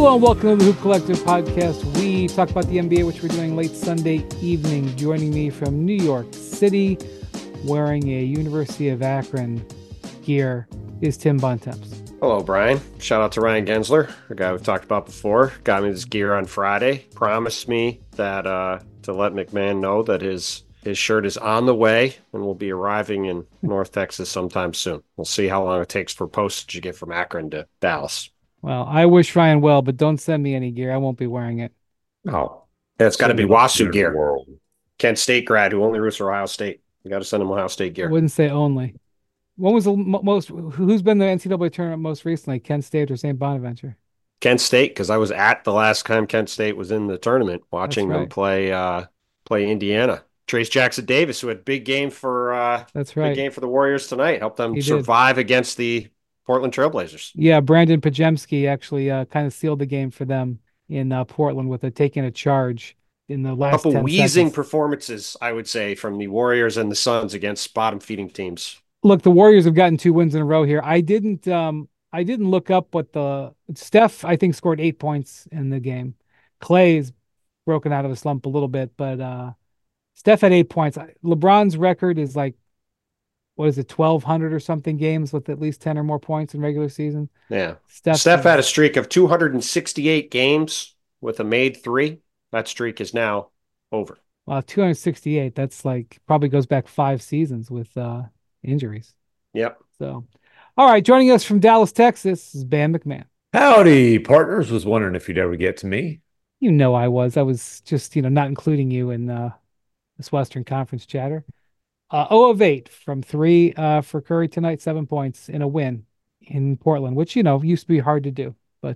Hello and welcome to the Hoop Collective podcast. We talk about the NBA, which we're doing late Sunday evening. Joining me from New York City, wearing a University of Akron gear, is Tim Bontemps. Hello, Brian. Shout out to Ryan Gensler, a guy we've talked about before. Got me this gear on Friday. Promised me that to let McMahon know that his shirt is on the way and will be arriving in North Texas sometime soon. We'll see how long it takes for postage to get from Akron to Dallas. Well, I wish Ryan well, but don't send me any gear. I won't be wearing it. Oh, it's got to be WASU gear. Kent State grad who only roots for Ohio State. You got to send him Ohio State gear. I wouldn't say only. When was the most? Who's been the NCAA tournament most recently? Kent State or St. Bonaventure? Kent State, because I was at the last time Kent State was in the tournament, watching them play Indiana. Trace Jackson Davis, who had big game for big game for the Warriors tonight, helped them survive against the Portland Trailblazers. Yeah, Brandon Pajemski actually kind of sealed the game for them in Portland with taking a charge in the last 10 wheezing performances, I would say, from the Warriors and the Suns against bottom-feeding teams. Look, the Warriors have gotten 2 wins in a row here. I didn't look up what Steph, I think, scored 8 points in the game. Clay's broken out of a slump a little bit, but Steph had 8 points. LeBron's record is like, what is it, 1,200 or something games with at least 10 or more points in regular season? Yeah. Steph had a streak of 268 games with a made three. That streak is now over. Well, 268, that's like probably goes back 5 seasons with injuries. Yep. So, all right, joining us from Dallas, Texas is Bam McMahon. Howdy, partners. Was wondering if you'd ever get to me. You know I was just, not including you in this Western Conference chatter. 0 of 8 from 3 for Curry tonight, 7 points in a win in Portland, which, used to be hard to do. But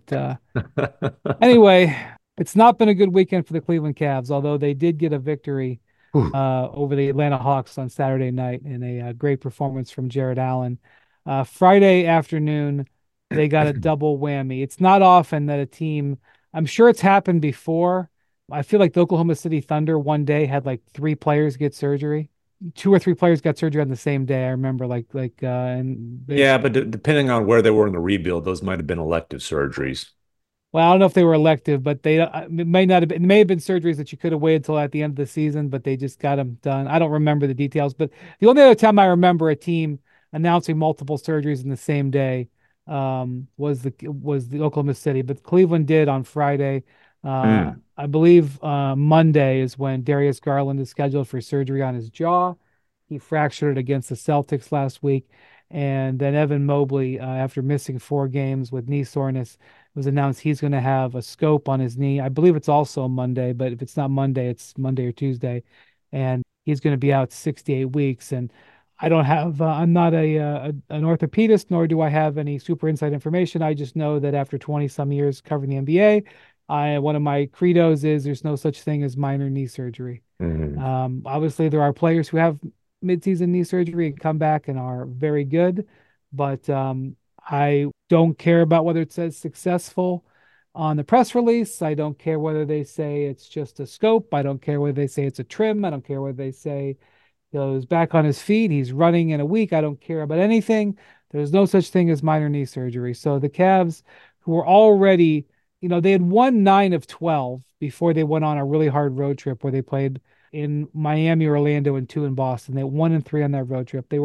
anyway, it's not been a good weekend for the Cleveland Cavs, although they did get a victory over the Atlanta Hawks on Saturday night in a great performance from Jared Allen. Friday afternoon, they got a double whammy. It's not often that a team, I'm sure it's happened before. I feel like the Oklahoma City Thunder one day had like 3 players get surgery. 2 or 3 players got surgery on the same day. I remember but depending on where they were in the rebuild, those might have been elective surgeries. Well, I don't know if they were elective, but it may not have been. It may have been surgeries that you could have waited till at the end of the season, but they just got them done. I don't remember the details, but the only other time I remember a team announcing multiple surgeries in the same day was the Oklahoma City, but Cleveland did on Friday. I believe Monday is when Darius Garland is scheduled for surgery on his jaw. He fractured it against the Celtics last week. And then Evan Mobley, after missing 4 games with knee soreness, it was announced he's going to have a scope on his knee. I believe it's also Monday, but if it's not Monday, it's Monday or Tuesday. And he's going to be out 6 to 8 weeks. And I don't have, I'm not an orthopedist, nor do I have any super inside information. I just know that after 20 some years covering the NBA, one of my credos is there's no such thing as minor knee surgery. Mm-hmm. Obviously, there are players who have midseason knee surgery and come back and are very good, but I don't care about whether it says successful on the press release. I don't care whether they say it's just a scope. I don't care whether they say it's a trim. I don't care whether they say he's back on his feet, he's running in a week. I don't care about anything. There's no such thing as minor knee surgery. So the Cavs, who were already, they had won 9 of 12 before they went on a really hard road trip where they played in Miami, Orlando, and 2 in Boston. They 1 and 3 on that road trip.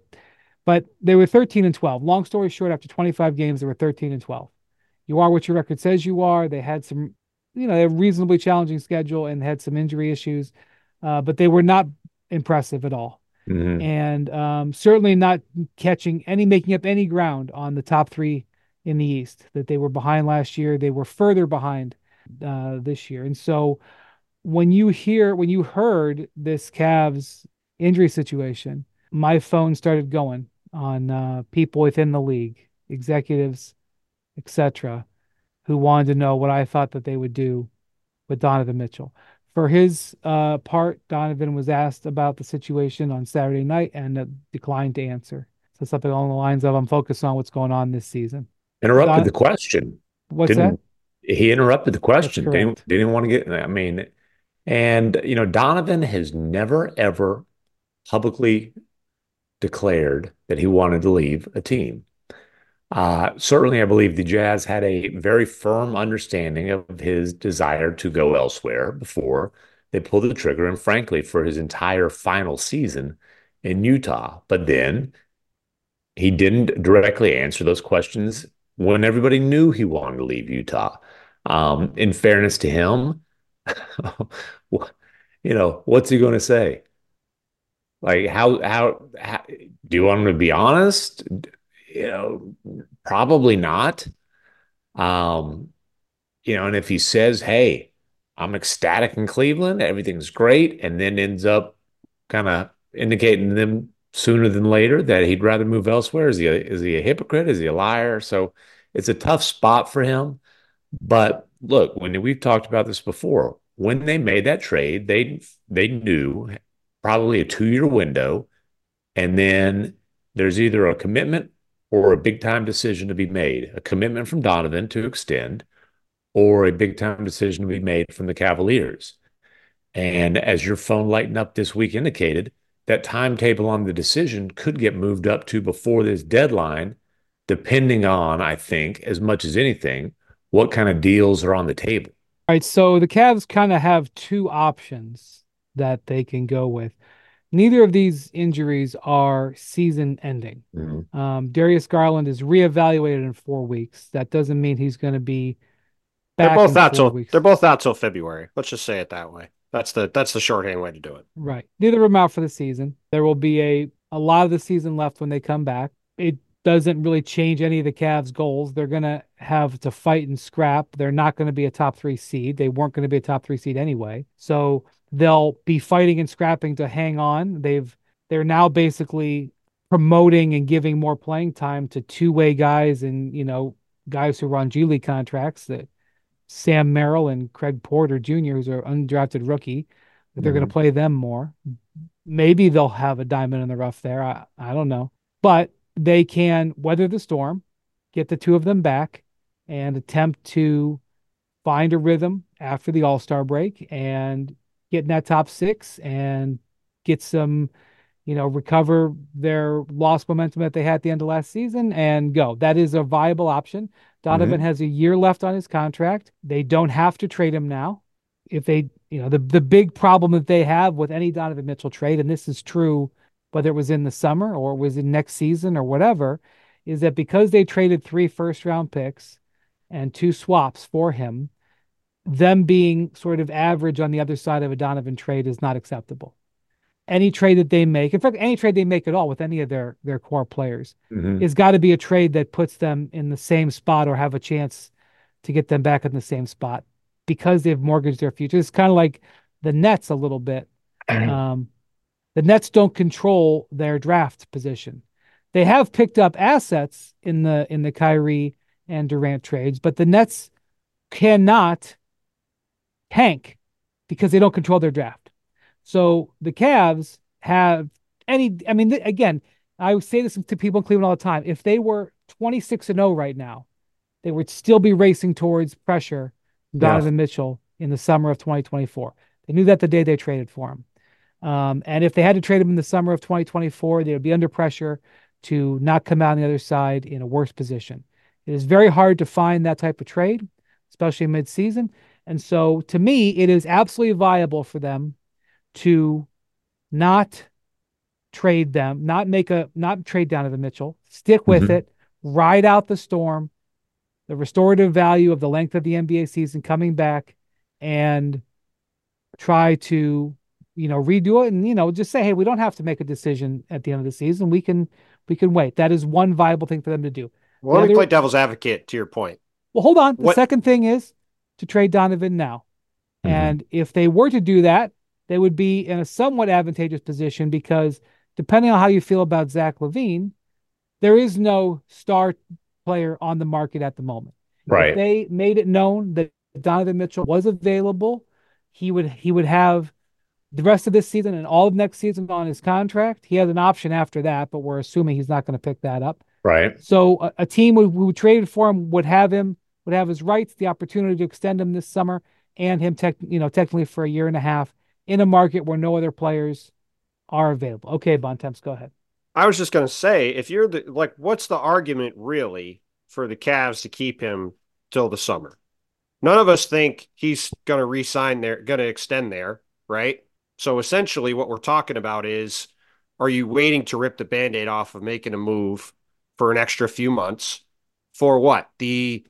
But they were 13 and 12. Long story short, after 25 games, they were 13 and 12. You are what your record says you are. They had some, a reasonably challenging schedule and had some injury issues, but they were not impressive at all. Mm-hmm. And certainly not making up any ground on the top 3 in the East. That they were behind last year. They were further behind this year. And so when you heard this Cavs injury situation, my phone started going on people within the league, executives, etc., who wanted to know what I thought that they would do with Donovan Mitchell. For his part, Donovan was asked about the situation on Saturday night and declined to answer. So something along the lines of, I'm focused on what's going on this season. Interrupted the question. What's that? He interrupted the question. Didn't want to get, and Donovan has never, ever publicly declared that he wanted to leave a team. Certainly, I believe the Jazz had a very firm understanding of his desire to go elsewhere before they pulled the trigger, and frankly, for his entire final season in Utah. But then he didn't directly answer those questions when everybody knew he wanted to leave Utah. In fairness to him, what's he going to say? Like, how do you want him to be honest? Probably not. Um, and if he says, "Hey, I'm ecstatic in Cleveland, everything's great," and then ends up kind of indicating to them sooner than later that he'd rather move elsewhere, is he a hypocrite? Is he a liar? So it's a tough spot for him. But look, when we've talked about this before, when they made that trade, they knew probably a 2-year window, and then there's either a commitment or a big time decision to be made. A commitment from Donovan to extend, or a big time decision to be made from the Cavaliers. And as your phone lighting up this week indicated, that timetable on the decision could get moved up to before this deadline, depending on, I think, as much as anything, what kind of deals are on the table. All right, so the Cavs kind of have two options that they can go with. Neither of these injuries are season ending. Darius Garland is reevaluated in 4 weeks. That doesn't mean he's going to be They're back both in out four till weeks. they're both out till February. Let's just say it that way. That's the shorthand way to do it. Right. Neither of them out for the season. There will be a lot of the season left when they come back. It doesn't really change any of the Cavs' goals. They're going to have to fight and scrap. They're not going to be a top 3 seed. They weren't going to be a top 3 seed anyway. So they'll be fighting and scrapping to hang on. They're now basically promoting and giving more playing time to two-way guys and, guys who run G League contracts, that Sam Merrill and Craig Porter Jr., who's an undrafted rookie, that they're going to play them more. Maybe they'll have a diamond in the rough there. I don't know. But they can weather the storm, get the two of them back, and attempt to find a rhythm after the All-Star break and get in that top 6 and get some, recover their lost momentum that they had at the end of last season and go. That is a viable option. Donovan has a year left on his contract. They don't have to trade him now. If they, the big problem that they have with any Donovan Mitchell trade, and this is true whether it was in the summer or it was in next season or whatever, is that because they traded 3 first-round picks and 2 swaps for him, them being sort of average on the other side of a Donovan trade is not acceptable. Any trade that they make, in fact, any trade they make at all with any of their core players, has got to be a trade that puts them in the same spot or have a chance to get them back in the same spot because they've mortgaged their future. It's kind of like the Nets a little bit. The Nets don't control their draft position. They have picked up assets in the Kyrie and Durant trades, but the Nets cannot tank because they don't control their draft. So the Cavs have again, I say this to people in Cleveland all the time. If they were 26-0 right now, they would still be racing towards pressure from Donovan Mitchell in the summer of 2024. They knew that the day they traded for him. And if they had to trade him in the summer of 2024, they would be under pressure to not come out on the other side in a worse position. It is very hard to find that type of trade, especially mid-season. And so to me, it is absolutely viable for them to not trade them, not trade Donovan Mitchell, stick with it, ride out the storm, the restorative value of the length of the NBA season coming back, and try to, redo it and, just say, hey, we don't have to make a decision at the end of the season. We can wait. That is one viable thing for them to do. Well, let me play devil's advocate to your point. Well, hold on. The second thing is to trade Donovan now. And if they were to do that, they would be in a somewhat advantageous position because depending on how you feel about Zach LaVine, there is no star player on the market at the moment. Right. If they made it known that Donovan Mitchell was available, he would have the rest of this season and all of next season on his contract. He has an option after that, but we're assuming he's not going to pick that up. Right. So a team who traded for him would have his rights, the opportunity to extend him this summer, and him technically for a year and a half in a market where no other players are available. Okay, Bontemps, go ahead. I was just going to say, if you're what's the argument really for the Cavs to keep him till the summer. None of us think he's going to re-sign there, going to extend there, right? So essentially what we're talking about is, are you waiting to rip the Band-Aid off of making a move for an extra few months for what? The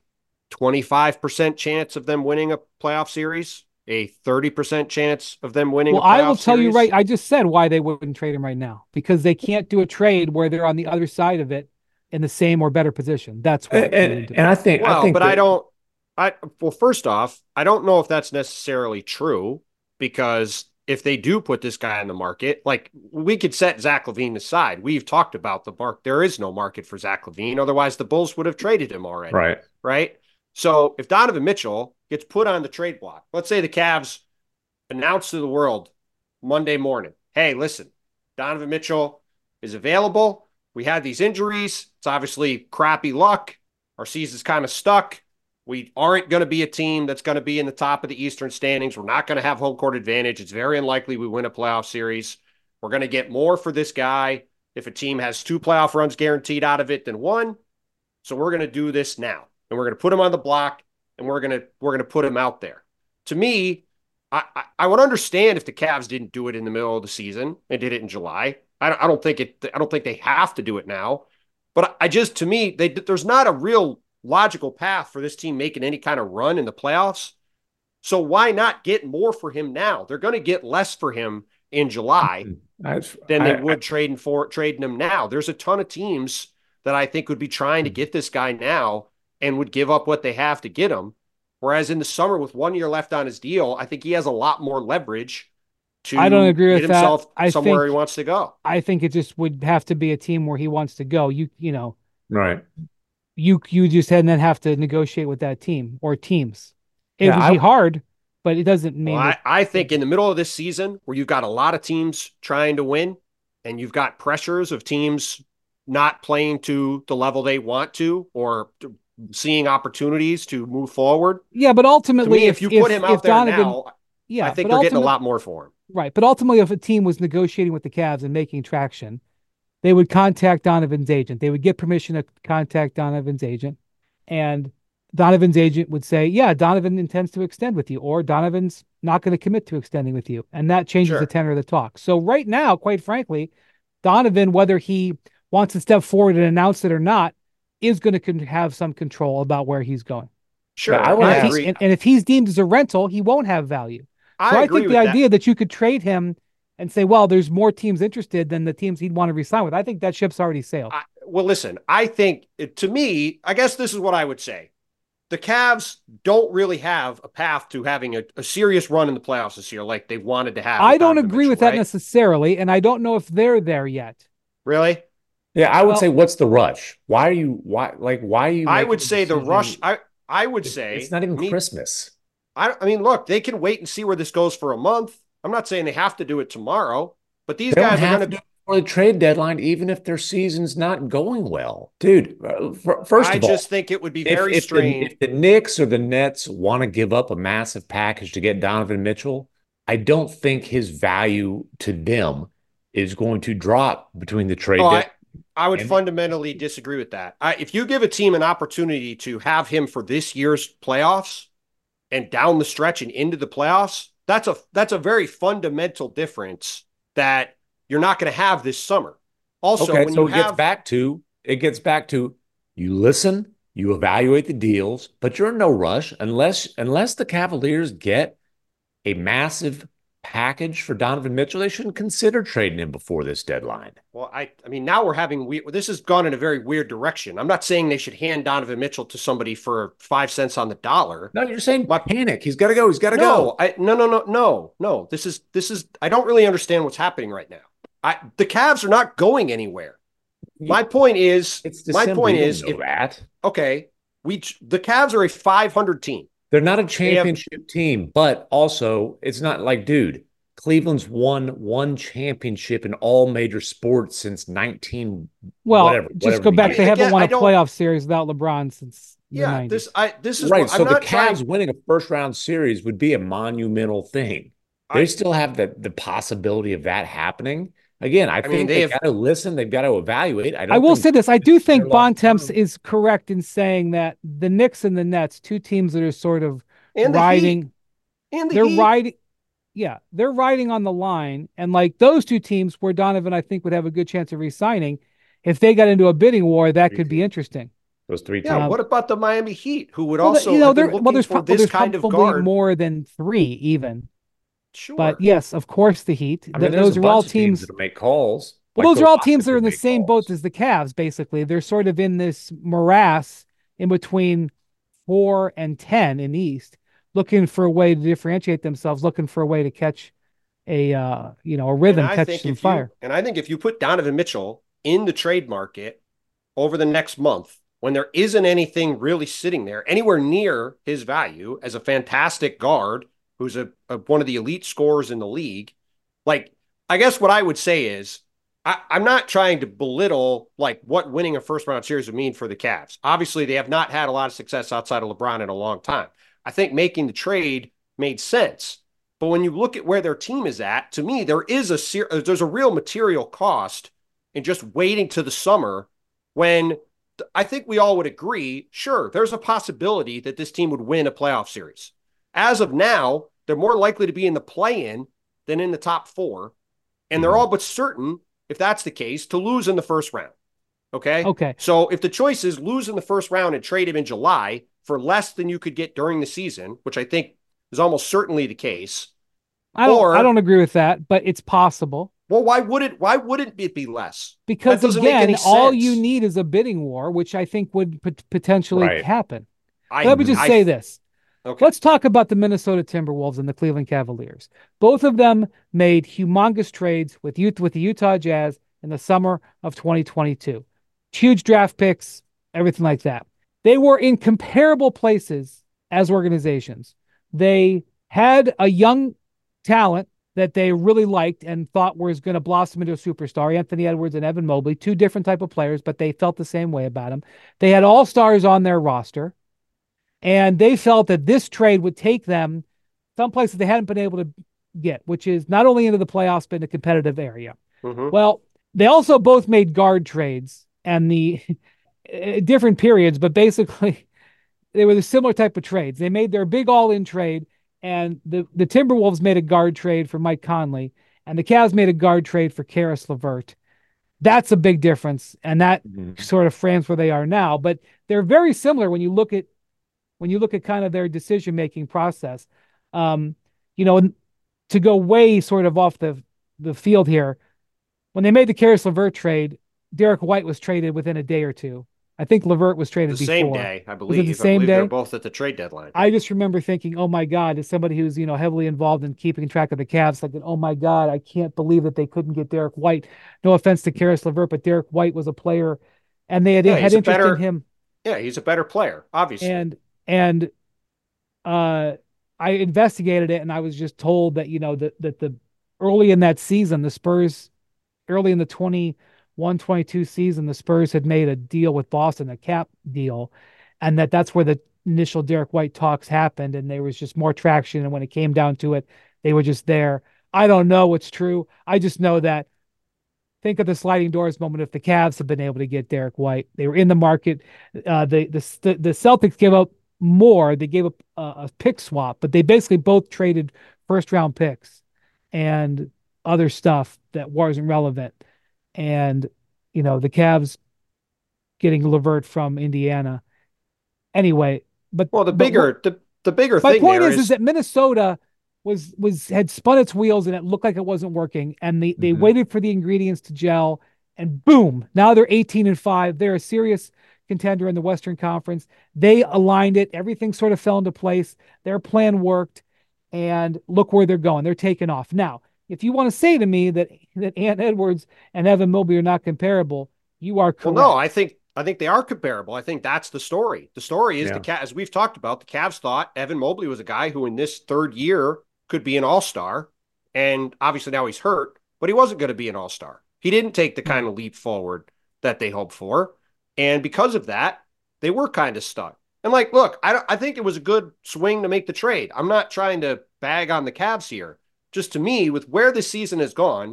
25% chance of them winning a playoff series? A 30% chance of them winning a playoff I will tell you series? right. I just said why they wouldn't trade him right now because they can't do a trade where they're on the other side of it in the same or better position. That's why they wouldn't do it. And I think But I that don't. Well, first off, I don't know if that's necessarily true because if they do put this guy on the market, like we could set Zach LaVine aside. We've talked about the mark. There is no market for Zach LaVine. Otherwise, the Bulls would have traded him already. right. Right. So if Donovan Mitchell gets put on the trade block, let's say the Cavs announce to the world Monday morning, hey, listen, Donovan Mitchell is available. We had these injuries. It's obviously crappy luck. Our season's kind of stuck. We aren't going to be a team that's going to be in the top of the Eastern standings. We're not going to have home court advantage. It's very unlikely we win a playoff series. We're going to get more for this guy if a team has 2 playoff runs guaranteed out of it than 1. So we're going to do this now. And we're going to put him on the block and we're going to put him out there. To me, I would understand if the Cavs didn't do it in the middle of the season and did it in July. I don't think they have to do it now. But to me, there's not a real logical path for this team making any kind of run in the playoffs. So why not get more for him now? They're going to get less for him in July than they would trading him now. There's a ton of teams that I think would be trying to get this guy now and would give up what they have to get him. Whereas in the summer, with 1 year left on his deal, I think he has a lot more leverage to I don't agree with get himself that. somewhere he wants to go. I think it just would have to be a team where he wants to go. You know, Right. you just then have to negotiate with that team or teams. It Yeah, would be hard, but it doesn't mean Well, I think in the middle of this season, where you've got a lot of teams trying to win, and you've got pressures of teams not playing to the level they want to, or seeing opportunities to move forward. yeah, but To ultimately, me, if you put him out there Donovan, now, yeah, I think but they're getting a ultimate- lot more for him. right. But ultimately, if a team was negotiating with the Cavs and making traction, they would contact Donovan's agent. They would get permission to contact Donovan's agent, and Donovan's agent would say, "Yeah, Donovan intends to extend with you," or "Donovan's not going to commit to extending with you," and that changes Sure. the tenor of the talk. So right now, quite frankly, Donovan, whether he wants to step forward and announce it or not, is going to have some control about where he's going. Sure, I would I ask- agree. And if he's deemed as a rental, he won't have value. So I I agree think with the that. idea that you could trade him and say, well, there's more teams interested than the teams he'd want to resign with. I think that ship's already sailed. Well, listen, I think to me, I guess this is what I would say. The Cavs don't really have a path to having a serious run in the playoffs this year like they wanted to have. I don't agree with that right? necessarily, and I don't know if they're there yet. Really? Yeah, I would Well- say, what's the rush? Why are you I would making say the decision? rush. I would say It's not even Christmas. I mean, look, they can wait and see where this goes for a month. I'm not saying they have to do it tomorrow, but these They don't guys are have going to do it before the trade deadline, even if their season's not going well, dude. First I of all, just think it would be very if strange. if the Knicks or the Nets want to give up a massive package to get Donovan Mitchell, I don't think his value to them is going to drop between the trade Oh, deadline. I would And- fundamentally disagree with that. If you give a team an opportunity to have him for this year's playoffs and down the stretch and into the playoffs, that's a very fundamental difference that you're not going to have this summer. Also, Okay, when so you it have gets back to you listen, you evaluate the deals, but you're in no rush unless the Cavaliers get a massive package for Donovan Mitchell. They shouldn't consider trading him before this deadline. Well, I mean, now we're having this has gone in a very weird direction. I'm not saying they should hand Donovan Mitchell to somebody for 5 cents on the dollar. No, you're saying But- panic. He's got to go. He's got to No, go. no. This is. I don't really understand what's happening right now. The Cavs are not going anywhere. My point is, It's December. You don't know that. okay, the Cavs are a 500 team. They're not a championship team, but also it's not like, dude, Cleveland's won one championship in all major sports since 19. Well, whatever, just whatever go the back. year. They haven't Again, won I a don't- playoff series without LeBron since the Yeah, 90s. this is Right. what, So I'm the not Cavs trying. winning a first round series would be a monumental thing. They I- still have the possibility of that happening. again, I I mean, think they they have, got to listen. They've got to evaluate. I I don't will think say this. I do they're think long Bontemps term. is correct in saying that the Knicks and the Nets, two teams that are sort of and the Heat, riding, and the they're Heat. riding, yeah, they're riding on the line. And like those two teams where Donovan, I think, would have a good chance of re-signing, if they got into a bidding war, that Three could be teams. interesting. Those three Yeah, teams. what about the Miami Heat, who would Well, also have been there, looking for this there's kind of probably guard? more than three even. But Sure. yes, of course, the Heat. I mean, there's a Those are all bunch of teams teams. that'll make calls, Well, like those the are all teams Rockets that are would in the make same boat calls. as the Cavs, basically. They're sort of in this morass in between 4 and 10 in the East, looking for a way to differentiate themselves, looking for a way to catch a rhythm, catch some fire. And I think if you put Donovan Mitchell in the trade market over the next month, when there isn't anything really sitting there anywhere near his value as a fantastic guard who's one of the elite scorers in the league, like, I guess what I would say is I'm not trying to belittle like what winning a first round series would mean for the Cavs. Obviously, they have not had a lot of success outside of LeBron in a long time. I think making the trade made sense. But when you look at where their team is at, to me, there's a real material cost in just waiting to the summer when I think we all would agree, sure, there's a possibility that this team would win a playoff series. As of now, they're more likely to be in the play-in than in the top four. And they're all but certain, if that's the case, to lose in the first round. Okay. Okay. So if the choice is lose in the first round and trade him in July for less than you could get during the season, which I think is almost certainly the case. I don't agree with that, but it's possible. Well, why wouldn't it be less? That Because doesn't make again, any all you sense. need is a bidding war, which I think would potentially Right. happen. I Let me just I say this. okay. Let's talk about the Minnesota Timberwolves and the Cleveland Cavaliers. Both of them made humongous trades with the Utah Jazz in the summer of 2022. Huge draft picks, everything like that. They were in comparable places as organizations. They had a young talent that they really liked and thought was going to blossom into a superstar, Anthony Edwards and Evan Mobley, two different type of players, but they felt the same way about him. They had all-stars on their roster. And they felt that this trade would take them someplace that they hadn't been able to get, which is not only into the playoffs, but in a competitive area. Mm-hmm. Well, they also both made guard trades and the different periods, but basically they were the similar type of trades. They made their big all-in trade, and the Timberwolves made a guard trade for Mike Conley, and the Cavs made a guard trade for Caris LeVert. That's a big difference, and that sort of frames where they are now. But they're very similar when you look at kind of their decision making process. You know, to go way sort of off the field here, when they made the Caris LeVert trade, Derek White was traded within a day or two. I think LeVert was traded The before. same day, I Was it the believe. I same believe day? they're both at the trade deadline. I just remember thinking, oh my God, as somebody who's, heavily involved in keeping track of the Cavs, like, oh my God, I can't believe that they couldn't get Derek White. No offense to Caris LeVert, but Derek White was a player and they had interest in him. Yeah, he's a better player, obviously. And I investigated it and I was just told that, that the early in that season, the Spurs, early in the 21-22 season, the Spurs had made a deal with Boston, a cap deal, and that's where the initial Derek White talks happened. And there was just more traction. And when it came down to it, they were just there. I don't know what's true. I just know that think of the sliding doors moment. If the Cavs had been able to get Derek White, they were in the market. The Celtics gave up more. They gave up a pick swap, but they basically both traded first round picks and other stuff that wasn't relevant. And the Cavs getting LeVert from Indiana. Anyway, but well, the bigger my thing point there is that Minnesota had spun its wheels and it looked like it wasn't working, and they waited for the ingredients to gel, and boom, now they're 18-5. They're a serious contender in the Western Conference. They aligned it, everything sort of fell into place. Their plan worked, and look where they're going. They're taking off. Now, if you want to say to me that Ant Edwards and Evan Mobley are not comparable, you are correct. Well, no, I think they are comparable. I think that's the story. The story is as we've talked about, the Cavs thought Evan Mobley was a guy who in this third year could be an all-star. And obviously now he's hurt, but he wasn't going to be an all-star. He didn't take the kind of leap forward that they hoped for. And because of that, they were kind of stuck. And like, look, I think it was a good swing to make the trade. I'm not trying to bag on the Cavs here. Just to me, with where the season has gone,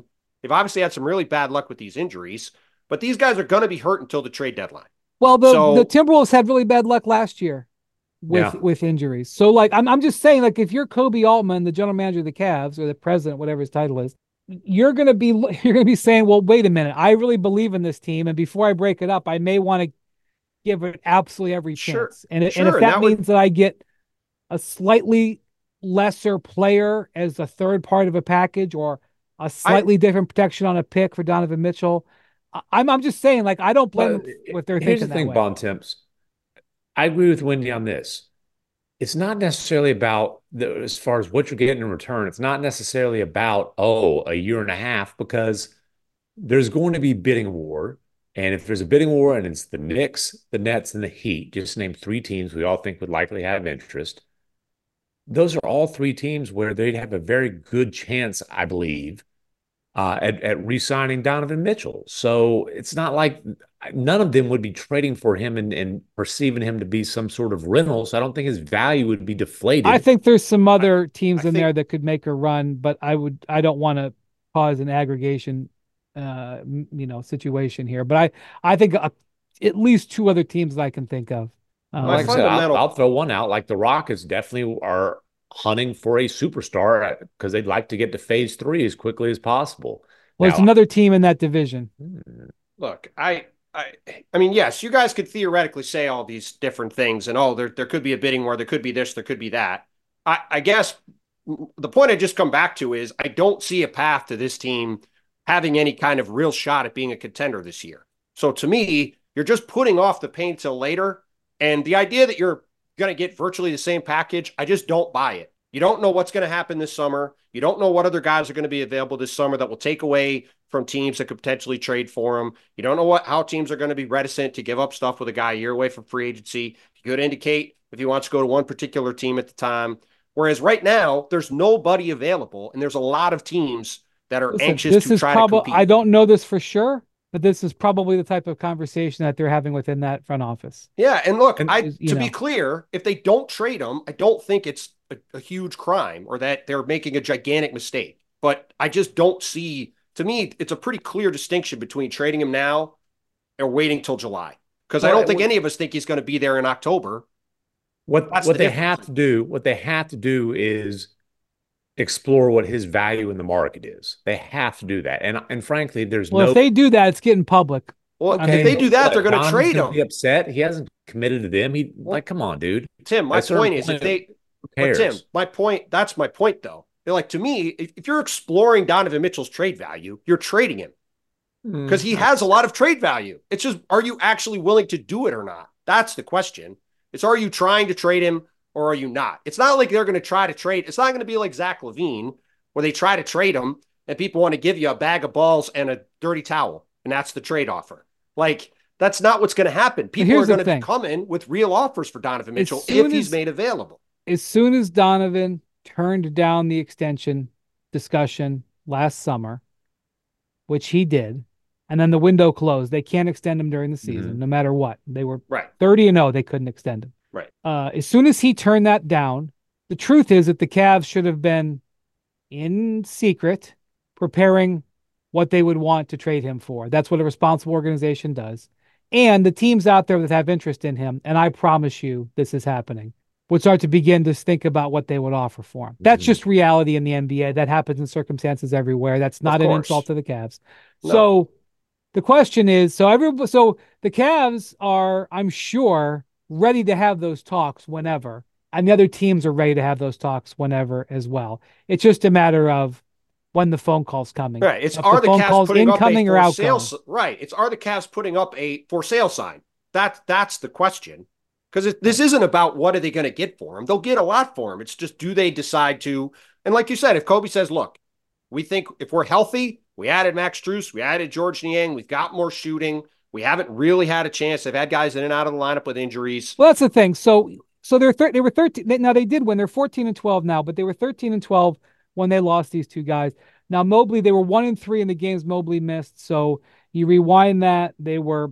They've obviously had some really bad luck with these injuries, but these guys are going to be hurt until the trade deadline. Well, the So Timberwolves had really bad luck last year Yeah. with injuries. So like I'm just saying, like if you're Kobe Altman, the general manager of the Cavs or the president, whatever his title is, you're gonna be saying, well, wait a minute, I really believe in this team, and before I break it up, I may want to give it absolutely every sure, chance. And if sure, and that that would means that I get a slightly lesser player as a third part of a package or a I slightly different protection on a pick for Donovan Mitchell, I'm just saying, like I don't blame But them if they're here's the thinking that thing, way. Bon Temps. I agree with Wendy on this. It's not necessarily about as far as what you're getting in return. It's not necessarily about, oh, a year and a half, because there's going to be bidding war. And if there's a bidding war and it's the Knicks, the Nets, and the Heat, just name three teams we all think would likely have interest, those are all three teams where they'd have a very good chance, I believe, at re-signing Donovan Mitchell. So it's not like none of them would be trading for him and perceiving him to be some sort of rental. So I don't think his value would be I deflated. think there's some I, other I teams in think there that could make a run, but I don't want to cause an aggregation, situation here. But I think at least two other teams that I can think of. Well, my like I said, I'll fundamental throw one out. Like the Rockets definitely are hunting for a superstar because they'd like to get to phase three as quickly as possible. Well, it's Now, another team in that division. look, I I mean, yes, you guys could theoretically say all these different things, and oh, there could be a bidding war, there could be this, there could be that. I guess the point I just come back to is I don't see a path to this team having any kind of real shot at being a contender this year. So to me, you're just putting off the pain till later. And the idea that you're going to get virtually the same package, I just don't buy it. You don't know what's going to happen this summer. You don't know what other guys are going to be available this summer that will take away from teams that could potentially trade for him. You don't know how teams are going to be reticent to give up stuff with a guy a year away from free agency. He could indicate if he wants to go to one particular team at the time. Whereas right now, there's nobody available, and there's a lot of teams that are Listen, anxious this to is try to probably, I compete. don't know this for sure, but this is probably the type of conversation that they're having within that front office. Yeah, and look, and I Is, to be clear, if they don't trade him, I don't think it's a huge crime or that they're making a gigantic mistake. But I just don't see. To me, it's a pretty clear distinction between trading him now or waiting till July. Because I don't think well, any of us think he's going to be there in October. what That's the what they difference. have to do, what they have to do is explore what his value in the market is. They have to do that. And frankly, there's well, if no they do that, it's getting public. Well, I if okay, they mean, but do that, they're what? going to Donovan's trade gonna him. be upset. He hasn't committed to them. He Well, like, come on, dude. Tim, my At a certain point is if point, who they, but Tim, cares? my point, that's my point though. They're like, to me, if you're exploring Donovan Mitchell's trade value, you're trading him because he Not has a lot of trade value. It's just, are you actually willing to do it or not? That's the question. It's, are you trying to trade him or are you not? It's not like they're going to try to trade. It's not going to be like Zach LaVine where they try to trade him and people want to give you a bag of balls and a dirty towel. And that's the trade offer. Like, that's not what's going to happen. but People are here's the going to be thing: coming with real offers for Donovan as Mitchell if soon he's as made available. as soon as Donovan turned down the extension discussion last summer, which he did, and then the window closed, they can't extend him during the season, Mhm. no matter what. They were Right. 30-0, they couldn't extend him. Right. As soon as he turned that down, the truth is that the Cavs should have been in secret preparing what they would want to trade him for. That's what a responsible organization does. And the teams out there that have interest in him, and I promise you this is happening, would start to begin to think about what they would offer for him. That's Mhm. just reality in the NBA. That happens in circumstances everywhere. That's Of not an insult course. to the Cavs. No. So the question is, so the Cavs are, I'm sure, ready to have those talks whenever, and the other teams are ready to have those talks whenever as well. It's just a matter of when the phone call's coming. Right. It's, If the are the phone Cavs call's putting up a incoming or for sale? outgoing. Right. It's, are the Cavs putting up a for sale sign? That's the question. Because this isn't about what are they going to get for him. They'll get a lot for him. It's just, do they decide to? And like you said, if Kobe says, look, we think if we're healthy, we added Max Strus, we added George Niang, we've got more shooting. We haven't really had a chance. They've had guys in and out of the lineup with injuries. Well, that's the thing. So they were 13. Now they did win. They're 14-12 now, but they were 13-12 when they lost these two guys. Now Mobley, they were 1-3 in the games Mobley missed. So you rewind that, they were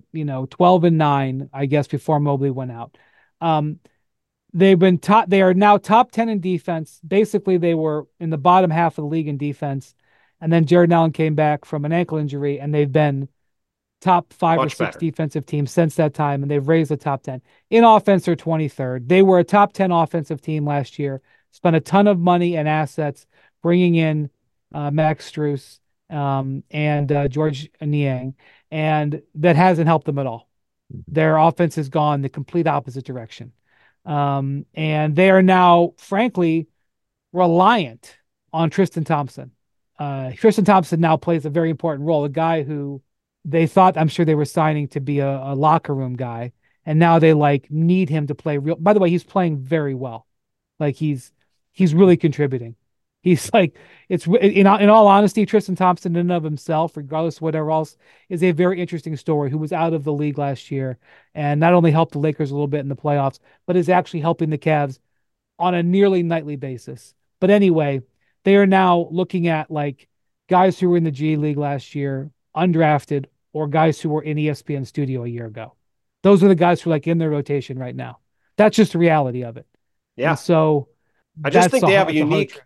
12-9, I guess, before Mobley went out. Um, they've been They are now top 10 in defense. Basically, they were in the bottom half of the league in defense, And then Jared Allen came back from an ankle injury, and they've been top 5 or 6 Much better. defensive teams since that time, and they've raised the top 10. In offense, they're 23rd. They were a top 10 offensive team last year, spent a ton of money and assets bringing in Max Struess and George Niang, and that hasn't helped them at all. Their offense has gone the complete opposite direction. And they are now, frankly, reliant on Tristan Thompson. Tristan Thompson now plays a very important role, a guy who they thought, I'm sure they were signing to be a locker room guy. And now they like need him to play real. By the way, he's playing very well. Like he's really contributing. He's like, it's in all honesty, Tristan Thompson in and of himself, regardless of whatever else, is a very interesting story who was out of the league last year and not only helped the Lakers a little bit in the playoffs, but is actually helping the Cavs on a nearly nightly basis. But anyway, they are now looking at like guys who were in the G League last year, undrafted, or guys who were in ESPN studio a year ago. Those are the guys who are like in their rotation right now. That's just the reality of it. And Yeah. so I just that's think they have a it's hard unique.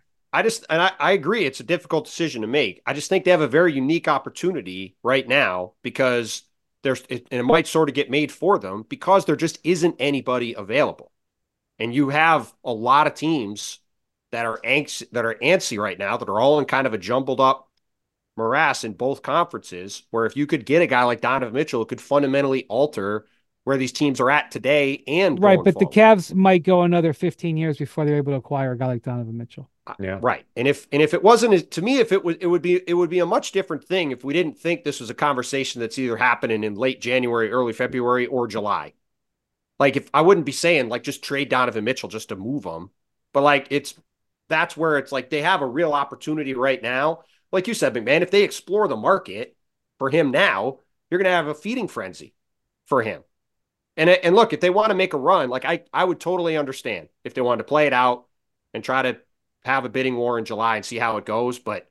I agree. It's a difficult decision to make. I just think they have a very unique opportunity right now because and it might sort of get made for them because there just isn't anybody available. And you have a lot of teams that are antsy right now that are all in kind of a jumbled up morass in both conferences, where if you could get a guy like Donovan Mitchell, it could fundamentally alter where these teams are at today and right, going but the forward. Cavs might go another 15 years before they're able to acquire a guy like Donovan Mitchell. Yeah. Right. And if it wasn't, to me, if it was, it would be a much different thing if we didn't think this was a conversation that's either happening in late January, early February, or July. Like if I wouldn't be saying like just trade Donovan Mitchell just to move him, but like that's where it's like they have a real opportunity right now. Like you said, McMahon, if they explore the market for him now, you're going to have a feeding frenzy for him. And look, if they want to make a run, like I would totally understand if they wanted to play it out and try to have a bidding war in July and see how it goes. But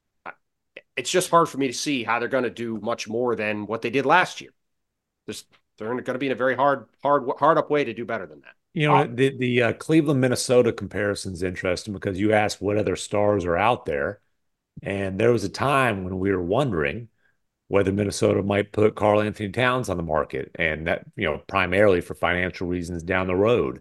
it's just hard for me to see how they're going to do much more than what they did last year. They're going to be in a very hard up way to do better than that. You know, the Cleveland, Minnesota comparison is interesting because you asked what other stars are out there. And there was a time when we were wondering whether Minnesota might put Karl-Anthony Towns on the market, and that, you know, primarily for financial reasons down the road.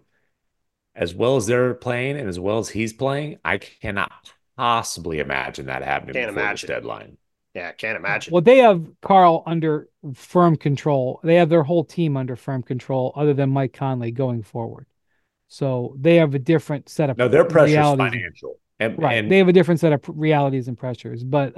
As well as they're playing and as well as he's playing, I cannot possibly imagine that happening Can't before imagine. this deadline. Yeah, I can't imagine. Well, they have Carl under firm control. They have their whole team under firm control, other than Mike Conley going forward. So they have a different set of No, their pressure is realities. financial. And, Right. and They have a different set of realities and pressures. But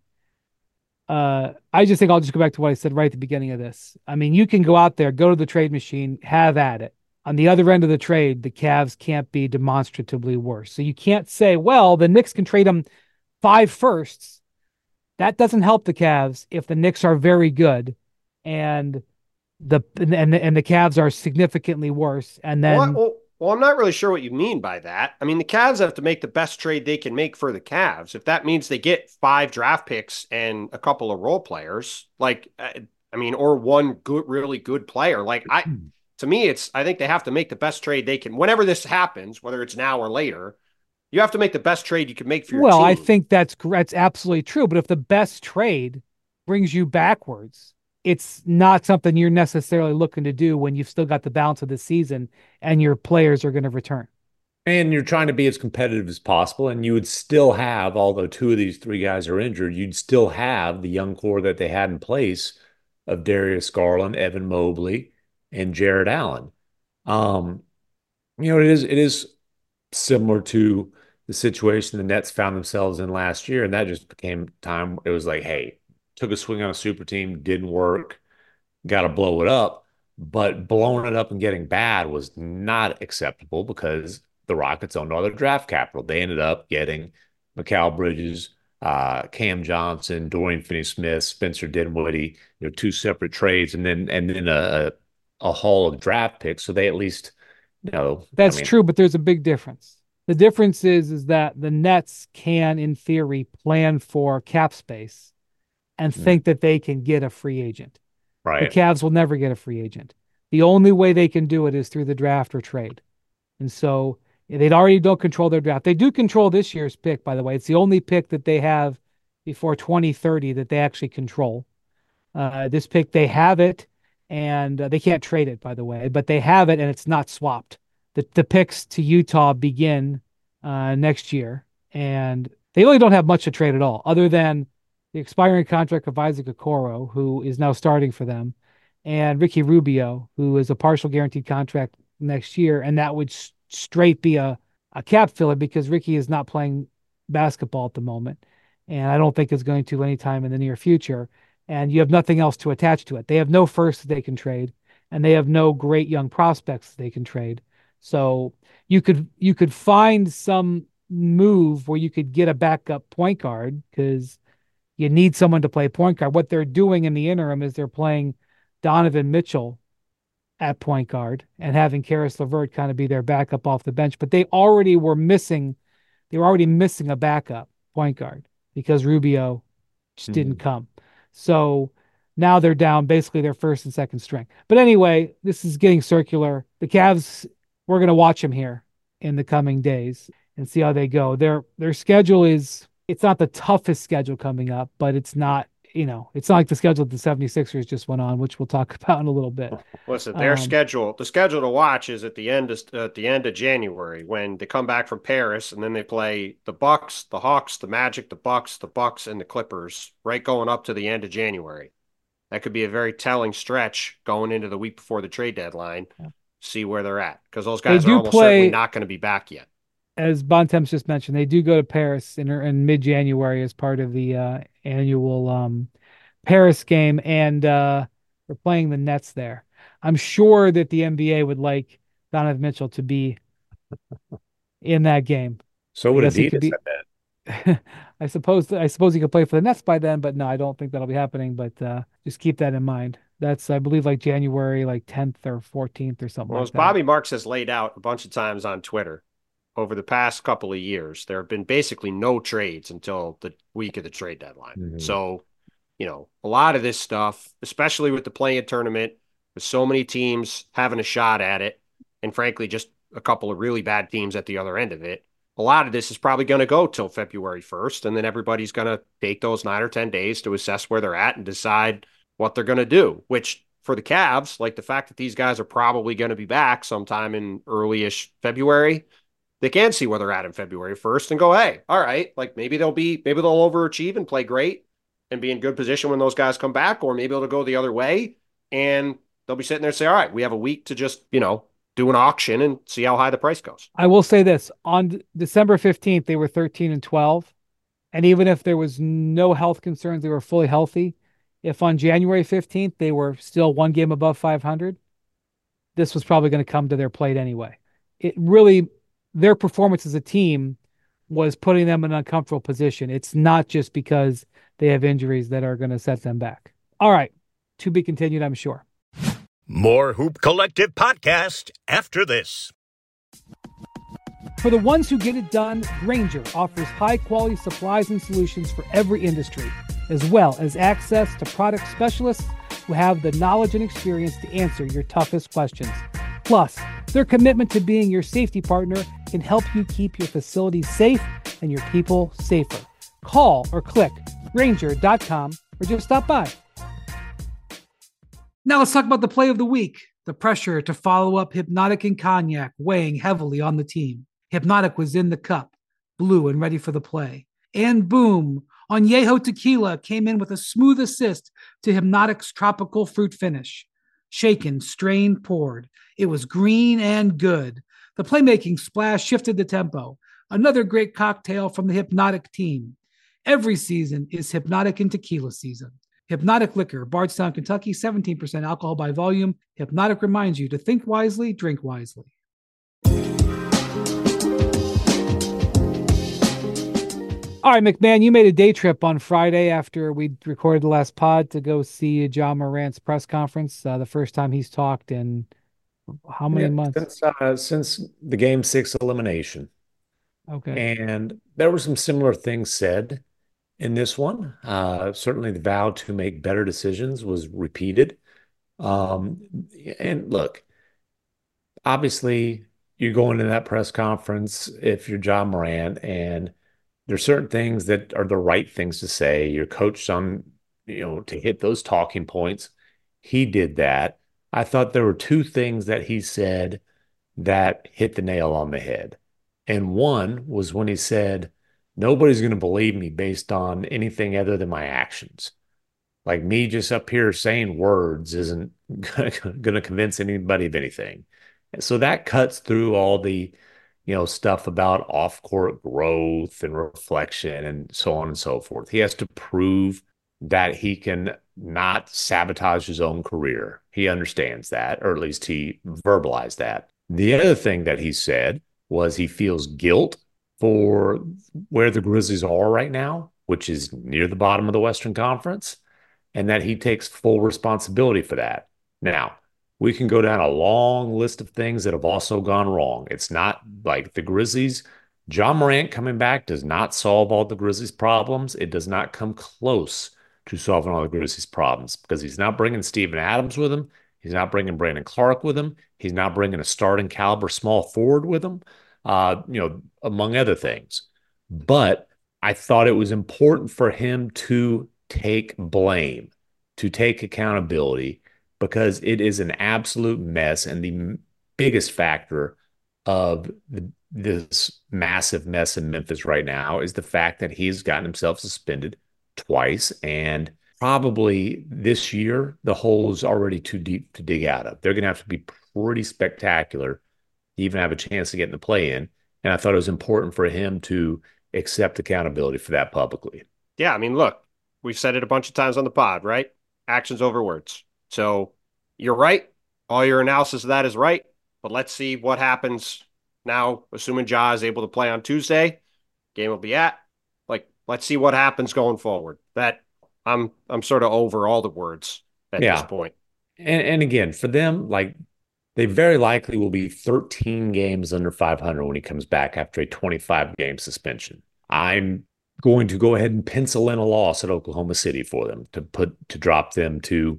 I just think I'll just go back to what I said right at the beginning of this. I mean, you can go out there, go to the trade machine, have at it. On the other end of the trade, the Cavs can't be demonstratively worse. So you can't say, well, the Knicks can trade them 5 firsts. That doesn't help the Cavs if the Knicks are very good and the Cavs are significantly worse. And then well, I'm not really sure what you mean by that. I mean, the Cavs have to make the best trade they can make for the Cavs. If that means they get 5 draft picks and a couple of role players, like, I mean, or one really good player, like to me, I think they have to make the best trade they can. Whenever this happens, whether it's now or later, you have to make the best trade you can make for your team. Well, I think that's absolutely true. But if the best trade brings you backwards, it's not something you're necessarily looking to do when you've still got the balance of the season and your players are going to return. And you're trying to be as competitive as possible. And you would still have, although 2 of these 3 guys are injured, you'd still have the young core that they had in place of Darius Garland, Evan Mobley, and Jared Allen. You know, it is similar to the situation the Nets found themselves in last year. And that just became time. It was like, hey, took a swing on a super team, didn't work, got to blow it up. But blowing it up and getting bad was not acceptable because the Rockets owned all their draft capital. They ended up getting Mikal Bridges, Cam Johnson, Dorian Finney-Smith, Spencer Dinwiddie, 2 separate trades, and then a haul of draft picks. So they at least, That's true, but there's a big difference. The difference is that the Nets can, in theory, plan for cap space and think that they can get a free agent. Right. The Cavs will never get a free agent. The only way they can do it is through the draft or trade. And so they already don't control their draft. They do control this year's pick, by the way. It's the only pick that they have before 2030 that they actually control. This pick, they have it, and they can't trade it, by the way, but they have it, and it's not swapped. The picks to Utah begin next year, and they really don't have much to trade at all, other than the expiring contract of Isaac Okoro, who is now starting for them, and Ricky Rubio, who is a partial guaranteed contract next year, and that would straight be a cap filler because Ricky is not playing basketball at the moment, and I don't think is going to anytime in the near future. And you have nothing else to attach to it. They have no first that they can trade, and they have no great young prospects that they can trade. So you could find some move where you could get a backup point guard because you need someone to play point guard. What they're doing in the interim is they're playing Donovan Mitchell at point guard and having Karis LeVert kind of be their backup off the bench. But they were already missing a backup point guard because Rubio just didn't come. So now they're down basically their first and second string. But anyway, this is getting circular. The Cavs, we're going to watch them here in the coming days and see how they go. Their schedule is, it's not the toughest schedule coming up, but it's not, it's not like the schedule the 76ers just went on, which we'll talk about in a little bit. Listen, their schedule, the schedule to watch is at the end of January when they come back from Paris and then they play the Bucks, the Hawks, the Magic, the Bucks, and the Clippers right going up to the end of January. That could be a very telling stretch going into the week before the trade deadline. Yeah. See where they're at because those guys are almost certainly not going to be back yet. As Bontemps just mentioned, they do go to Paris in mid-January as part of the annual Paris game, and we're playing the Nets there. I'm sure that the NBA would like Donovan Mitchell to be in that game. So would Adidas, I bet. I suppose he could play for the Nets by then, but no, I don't think that'll be happening. But just keep that in mind. That's, I believe, like January 10th or 14th or something like that. Well, as Bobby Marks has laid out a bunch of times on Twitter, over the past couple of years, there have been basically no trades until the week of the trade deadline. Mm-hmm. So, a lot of this stuff, especially with the play-in tournament, with so many teams having a shot at it, and frankly, just a couple of really bad teams at the other end of it, a lot of this is probably going to go till February 1st, and then everybody's going to take those 9 or 10 days to assess where they're at and decide what they're going to do, which for the Cavs, like the fact that these guys are probably going to be back sometime in early-ish February, they can see where they're at in February 1st and go, hey, all right, like maybe they'll overachieve and play great and be in good position when those guys come back, or maybe it'll go the other way and they'll be sitting there and say, all right, we have a week to just, do an auction and see how high the price goes. I will say this, on December 15th, they were 13-12. And even if there was no health concerns, they were fully healthy. If on January 15th, they were still one game above 500, this was probably going to come to their plate anyway. Their performance as a team was putting them in an uncomfortable position. It's not just because they have injuries that are going to set them back. All right. To be continued, I'm sure. More Hoop Collective podcast after this. For the ones who get it done, Grainger offers high-quality supplies and solutions for every industry, as well as access to product specialists who have the knowledge and experience to answer your toughest questions. Plus, their commitment to being your safety partner can help you keep your facilities safe and your people safer. Call or click Grainger.com or just stop by. Now let's talk about the play of the week. The pressure to follow up Hypnotic and Cognac weighing heavily on the team. Hypnotic was in the cup, blue and ready for the play. And boom, Añejo Tequila came in with a smooth assist to Hypnotic's tropical fruit finish. Shaken, strained, poured. It was green and good. The playmaking splash shifted the tempo. Another great cocktail from the Hypnotic team. Every season is Hypnotic and Tequila season. Hypnotic Liquor, Bardstown, Kentucky, 17% alcohol by volume. Hypnotic reminds you to think wisely, drink wisely. All right, McMahon, you made a day trip on Friday after we recorded the last pod to go see Ja Morant's press conference. The first time he's talked in how many months? Since the Game 6 elimination. Okay. And there were some similar things said in this one. Certainly the vow to make better decisions was repeated. And look, obviously you're going to that press conference if you're Ja Morant and there's certain things that are the right things to say. You're coached on, to hit those talking points. He did that. I thought there were two things that he said that hit the nail on the head. And one was when he said, nobody's going to believe me based on anything other than my actions. Like me just up here saying words isn't going to convince anybody of anything. And so that cuts through all the, stuff about off-court growth and reflection and so on and so forth. He has to prove that he can not sabotage his own career. He understands that, or at least he verbalized that. The other thing that he said was he feels guilt for where the Grizzlies are right now, which is near the bottom of the Western Conference, and that he takes full responsibility for that. Now, we can go down a long list of things that have also gone wrong. It's not like the Grizzlies. Ja Morant coming back does not solve all the Grizzlies' problems. It does not come close to solving all the Grizzlies' problems because he's not bringing Steven Adams with him. He's not bringing Brandon Clarke with him. He's not bringing a starting caliber small forward with him, among other things. But I thought it was important for him to take blame, to take accountability, because it is an absolute mess. And the biggest factor of this massive mess in Memphis right now is the fact that he's gotten himself suspended twice. And probably this year, the hole is already too deep to dig out of. They're going to have to be pretty spectacular to even have a chance to get in the play-in. And I thought it was important for him to accept accountability for that publicly. Yeah, I mean, look, we've said it a bunch of times on the pod, right? Actions over words. So you're right. All your analysis of that is right. But let's see what happens now, assuming Ja is able to play on Tuesday. Game will be at. Let's see what happens going forward. That I'm sort of over all the words at this point. And again, for them, they very likely will be 13 games under 500 when he comes back after a 25-game suspension. I'm going to go ahead and pencil in a loss at Oklahoma City for them to drop them to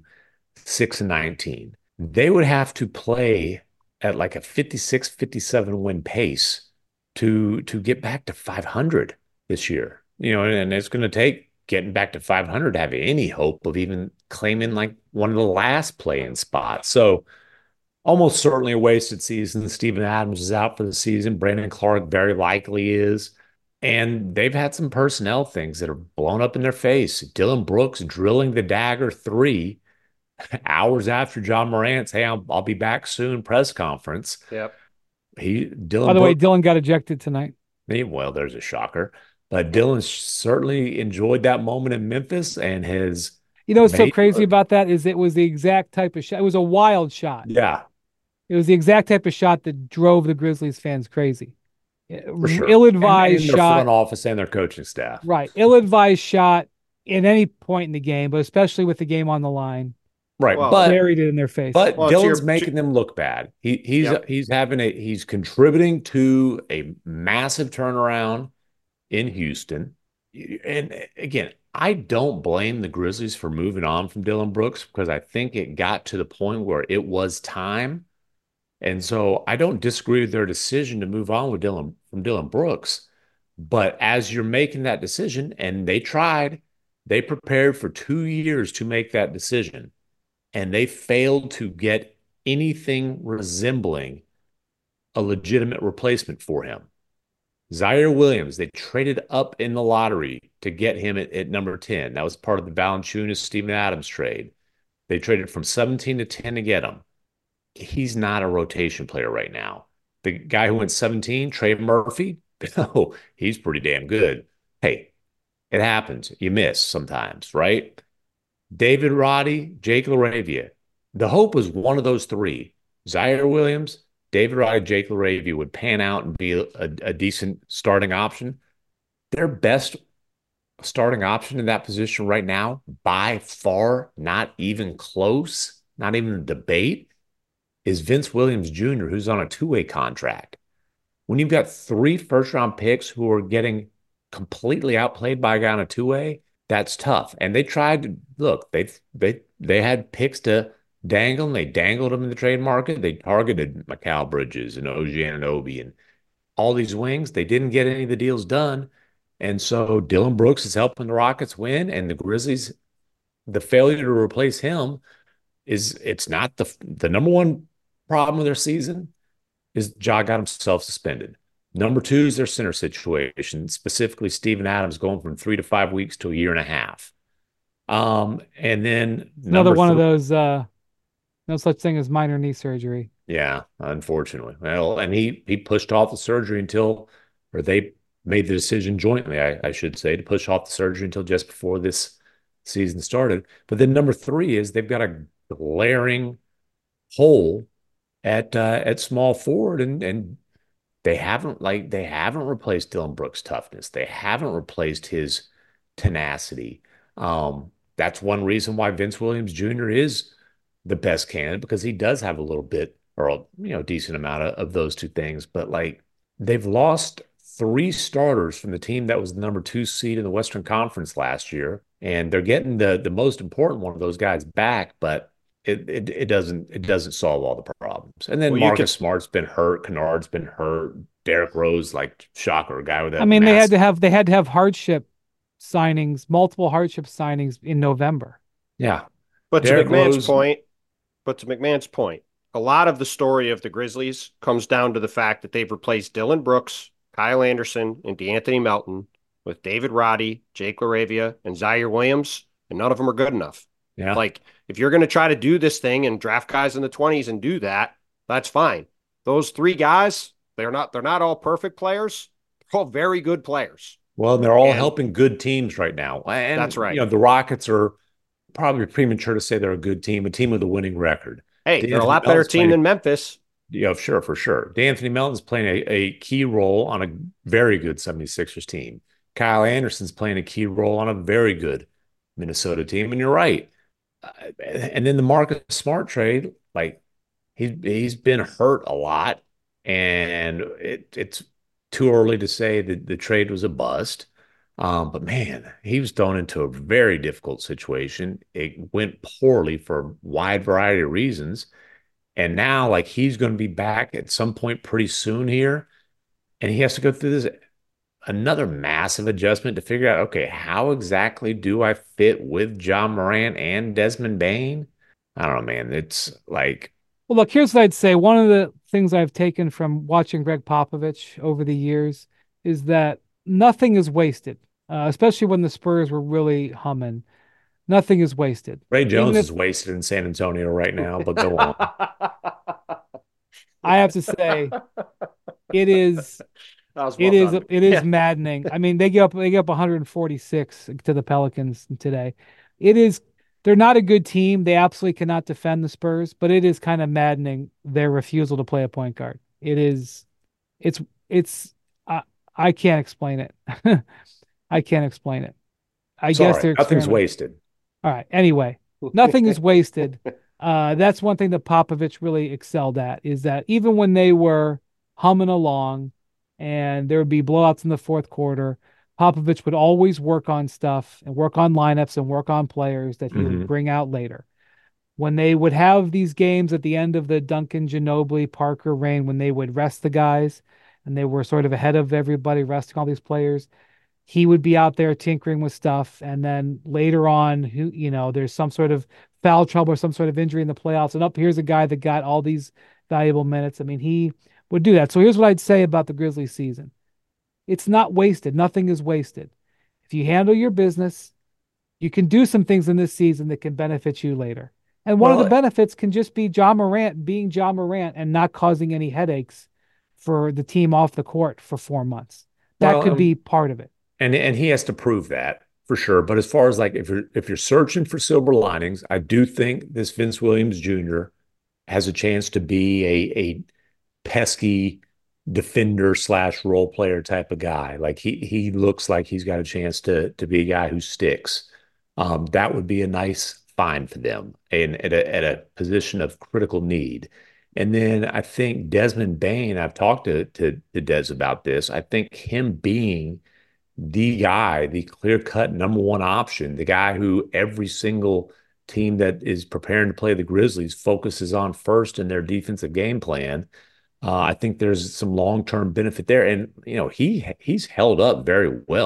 6-19. They would have to play at like a 56, 57 win pace to get back to 500 this year. And it's going to take getting back to 500 to have any hope of even claiming like one of the last play-in spots. So almost certainly a wasted season. Steven Adams is out for the season. Brandon Clarke very likely is. And they've had some personnel things that are blown up in their face. Dillon Brooks drilling the dagger 3 hours after Ja Morant's, hey, I'll be back soon press conference. Yep. By the way, Dillon got ejected tonight. Well, there's a shocker. But Dillon certainly enjoyed that moment in Memphis and has. What's so crazy about that is it was the exact type of shot. It was a wild shot. Yeah. It was the exact type of shot that drove the Grizzlies fans crazy. For sure. Ill-advised and their shot. Front office and their coaching staff. Right. Ill-advised shot in any point in the game, but especially with the game on the line. Right. Well, but buried it in their face. But Dillon's making them look bad. He's contributing to a massive turnaround in Houston. And again, I don't blame the Grizzlies for moving on from Dillon Brooks because I think it got to the point where it was time. And so I don't disagree with their decision to move on with Dillon Brooks. But as you're making that decision, and they prepared for 2 years to make that decision, and they failed to get anything resembling a legitimate replacement for him. Zaire Williams, they traded up in the lottery to get him at number 10. That was part of the Valanciunas, Steven Adams trade. They traded from 17 to 10 to get him. He's not a rotation player right now. The guy who went 17, Trey Murphy, oh, he's pretty damn good. Hey, it happens. You miss sometimes, right? David Roddy, Jake LaRavia. The hope was one of those three. Zaire Williams, David Roddy, Jake LaRavia would pan out and be a decent starting option. Their best starting option in that position right now, by far, not even close, not even a debate, is Vince Williams Jr., who's on a two-way contract. When you've got 3 first-round picks who are getting completely outplayed by a guy on a two-way, that's tough. And they tried to look. They had picks to dangle, and they dangled them in the trade market. They targeted Mikal Bridges and OG Anunoby and all these wings. They didn't get any of the deals done. And so Dylan Brooks is helping the Rockets win, and the Grizzlies, the failure to replace him it's not the number one problem of their season is Ja got himself suspended. Number two is their center situation, specifically Steven Adams going from 3 to 5 weeks to a year and a half. And then Another one of those no such thing as minor knee surgery. Yeah, unfortunately. Well, and he pushed off the surgery until, or they made the decision jointly, I should say, to push off the surgery until just before this season started. But then number three is they've got a glaring hole at small forward, and they haven't replaced Dylan Brooks' toughness. They haven't replaced his tenacity. That's one reason why Vince Williams Jr. is the best candidate, because he does have a little bit or decent amount of those two things. But like, they've lost three starters from the team that was the number 2 seed in the Western Conference last year, and they're getting the most important one of those guys back, but it doesn't solve all the problems. And then Marcus Smart's been hurt, Kennard's been hurt, Derrick Rose, like, shocker, a guy with that. I mean, they had to have hardship signings, multiple hardship signings in November. Yeah. But to McMahon's point, a lot of the story of the Grizzlies comes down to the fact that they've replaced Dylan Brooks, Kyle Anderson, and DeAnthony Melton with David Roddy, Jake LaRavia, and Zaire Williams, and none of them are good enough. Yeah. Like, if you're going to try to do this thing and draft guys in the 20s and do that, that's fine. Those three guys, they're not all perfect players. They're all very good players. Well, they're all helping good teams right now. And that's right. The Rockets are probably premature to say they're a good team, a team with a winning record. Hey, they're a lot better team than Memphis. Yeah, sure, for sure. DeAnthony Melton's playing a key role on a very good 76ers team. Kyle Anderson's playing a key role on a very good Minnesota team. And you're right. And then the Marcus Smart trade, like, he's been hurt a lot, and it's too early to say that the trade was a bust. But man, he was thrown into a very difficult situation. It went poorly for a wide variety of reasons. And now, like, he's going to be back at some point pretty soon here. And he has to go through this another massive adjustment to figure out, okay, how exactly do I fit with Ja Morant and Desmond Bane? I don't know, man. It's like, well, look, here's what I'd say. One of the things I've taken from watching Greg Popovich over the years is that nothing is wasted, especially when the Spurs were really humming. Nothing is wasted. Ray Jones is wasted in San Antonio right now, but go on. I have to say, it is maddening. I mean, they get up 146 to the Pelicans today. They're not a good team. They absolutely cannot defend the Spurs, but it is kind of maddening, their refusal to play a point guard. I can't explain it. I can't explain it. I guess nothing's wasted. All right. Anyway, nothing is wasted. That's one thing that Popovich really excelled at, is that even when they were humming along and there would be blowouts in the fourth quarter, Popovich would always work on stuff and work on lineups and work on players that he would bring out later. When they would have these games at the end of the Duncan, Ginobili, Parker reign, when they would rest the guys and they were sort of ahead of everybody, resting all these players, he would be out there tinkering with stuff. And then later on, there's some sort of foul trouble or some sort of injury in the playoffs. And here's a guy that got all these valuable minutes. I mean, he would do that. So here's what I'd say about the Grizzlies season. It's not wasted. Nothing is wasted. If you handle your business, you can do some things in this season that can benefit you later. And one of the benefits can just be Ja Morant being Ja Morant and not causing any headaches for the team off the court for 4 months. That could be part of it. And he has to prove that for sure. But as far as, like, if you're searching for silver linings, I do think this Vince Williams Jr. has a chance to be a pesky defender / role player type of guy. Like, he looks like he's got a chance to be a guy who sticks. That would be a nice find for them and at a position of critical need. And then I think Desmond Bane, I've talked to Des about this. I think him being the guy, the clear-cut number one option, the guy who every single team that is preparing to play the Grizzlies focuses on first in their defensive game plan. I think there's some long-term benefit there. And, he's held up very well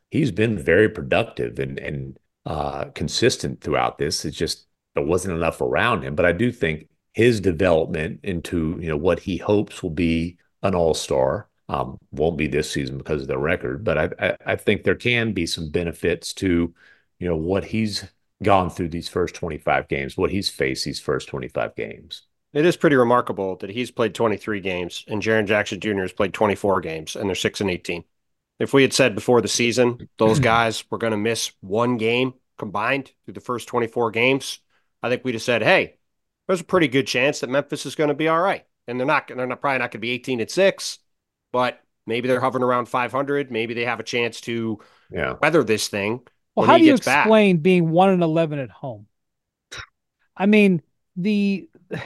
he's been very productive and consistent throughout this. It's just there wasn't enough around him. But I do think his development into what he hopes will be an all-star won't be this season because of the record. But I think there can be some benefits to what he's gone through these first 25 games, what he's faced these first 25 games. It is pretty remarkable that he's played 23 games and Jaren Jackson Jr. has played 24 games and they're 6-18. If we had said before the season those guys were going to miss one game combined through the first 24 games, I think we'd have said, hey, there's a pretty good chance that Memphis is going to be all right. And they're probably not going to be 18-6, but maybe they're hovering around 500. Maybe they have a chance to weather this thing. Well, how do you explain being 1-11 at home? I mean, the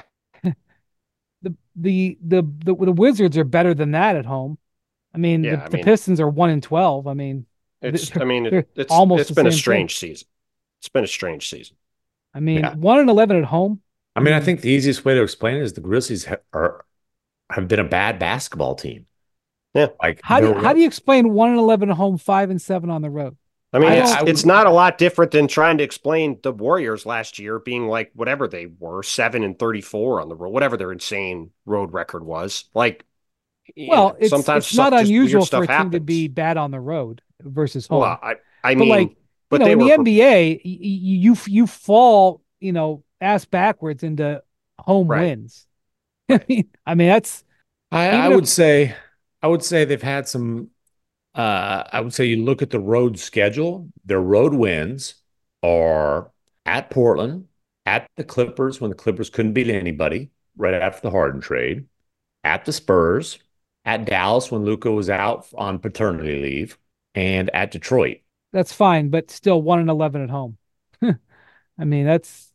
Wizards are better than that at home. I mean, the Pistons are 1-12. I mean, it's been a strange season. It's been a strange season. I mean, 1-11 at home. I mean, I think the easiest way to explain it is the Grizzlies have been a bad basketball team. Yeah. Like how do you explain 1-11 at home, 5-7 on the road? I mean, it's not a lot different than trying to explain the Warriors last year being like whatever they were, 7-34 on the road, whatever their insane road record was. Like, well, it's not unusual for a team to be bad on the road versus home. Well, I mean, but in the NBA, you fall, ass backwards into home wins. I mean, that's. I would say they've had some. I would say you look at the road schedule. Their road wins are at Portland, at the Clippers when the Clippers couldn't beat anybody right after the Harden trade, at the Spurs, at Dallas when Luka was out on paternity leave, and at Detroit. That's fine, but still 1-11 at home. I mean, that's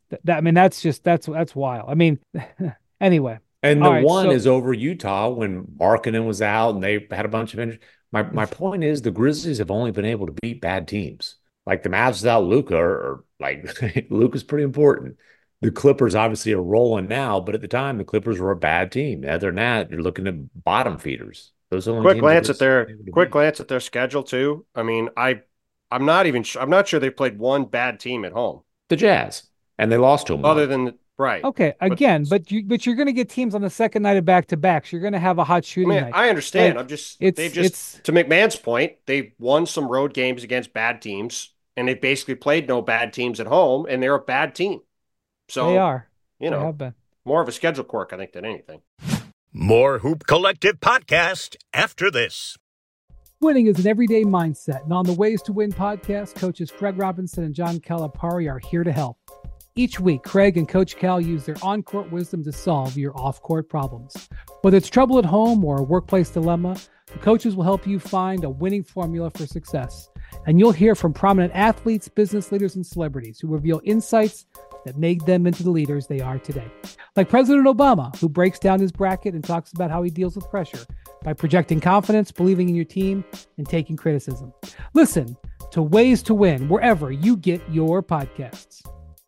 wild. I mean, anyway. And the one is over Utah when Markkanen was out and they had a bunch of injuries. My point is the Grizzlies have only been able to beat bad teams. Like the Mavs without Luka are like Luka's pretty important. The Clippers obviously are rolling now, but at the time the Clippers were a bad team. Other than that, you're looking at bottom feeders. Those are quick glance at their schedule too. I mean, I'm not sure they played one bad team at home. The Jazz, and they lost to them. Other than right. Okay, again, but you're going to get teams on the second night of back-to-backs. You're going to have a hot shooting night. I understand. Like, to McMahon's point, they've won some road games against bad teams, and they've basically played no bad teams at home, and they're a bad team. So they are. They have been. More of a schedule quirk, I think, than anything. More Hoop Collective podcast after this. Winning is an everyday mindset, and on the Ways to Win podcast, coaches Craig Robinson and John Calipari are here to help. Each week, Craig and Coach Cal use their on-court wisdom to solve your off-court problems. Whether it's trouble at home or a workplace dilemma, the coaches will help you find a winning formula for success. And you'll hear from prominent athletes, business leaders, and celebrities who reveal insights that made them into the leaders they are today. Like President Obama, who breaks down his bracket and talks about how he deals with pressure by projecting confidence, believing in your team, and taking criticism. Listen to Ways to Win wherever you get your podcasts.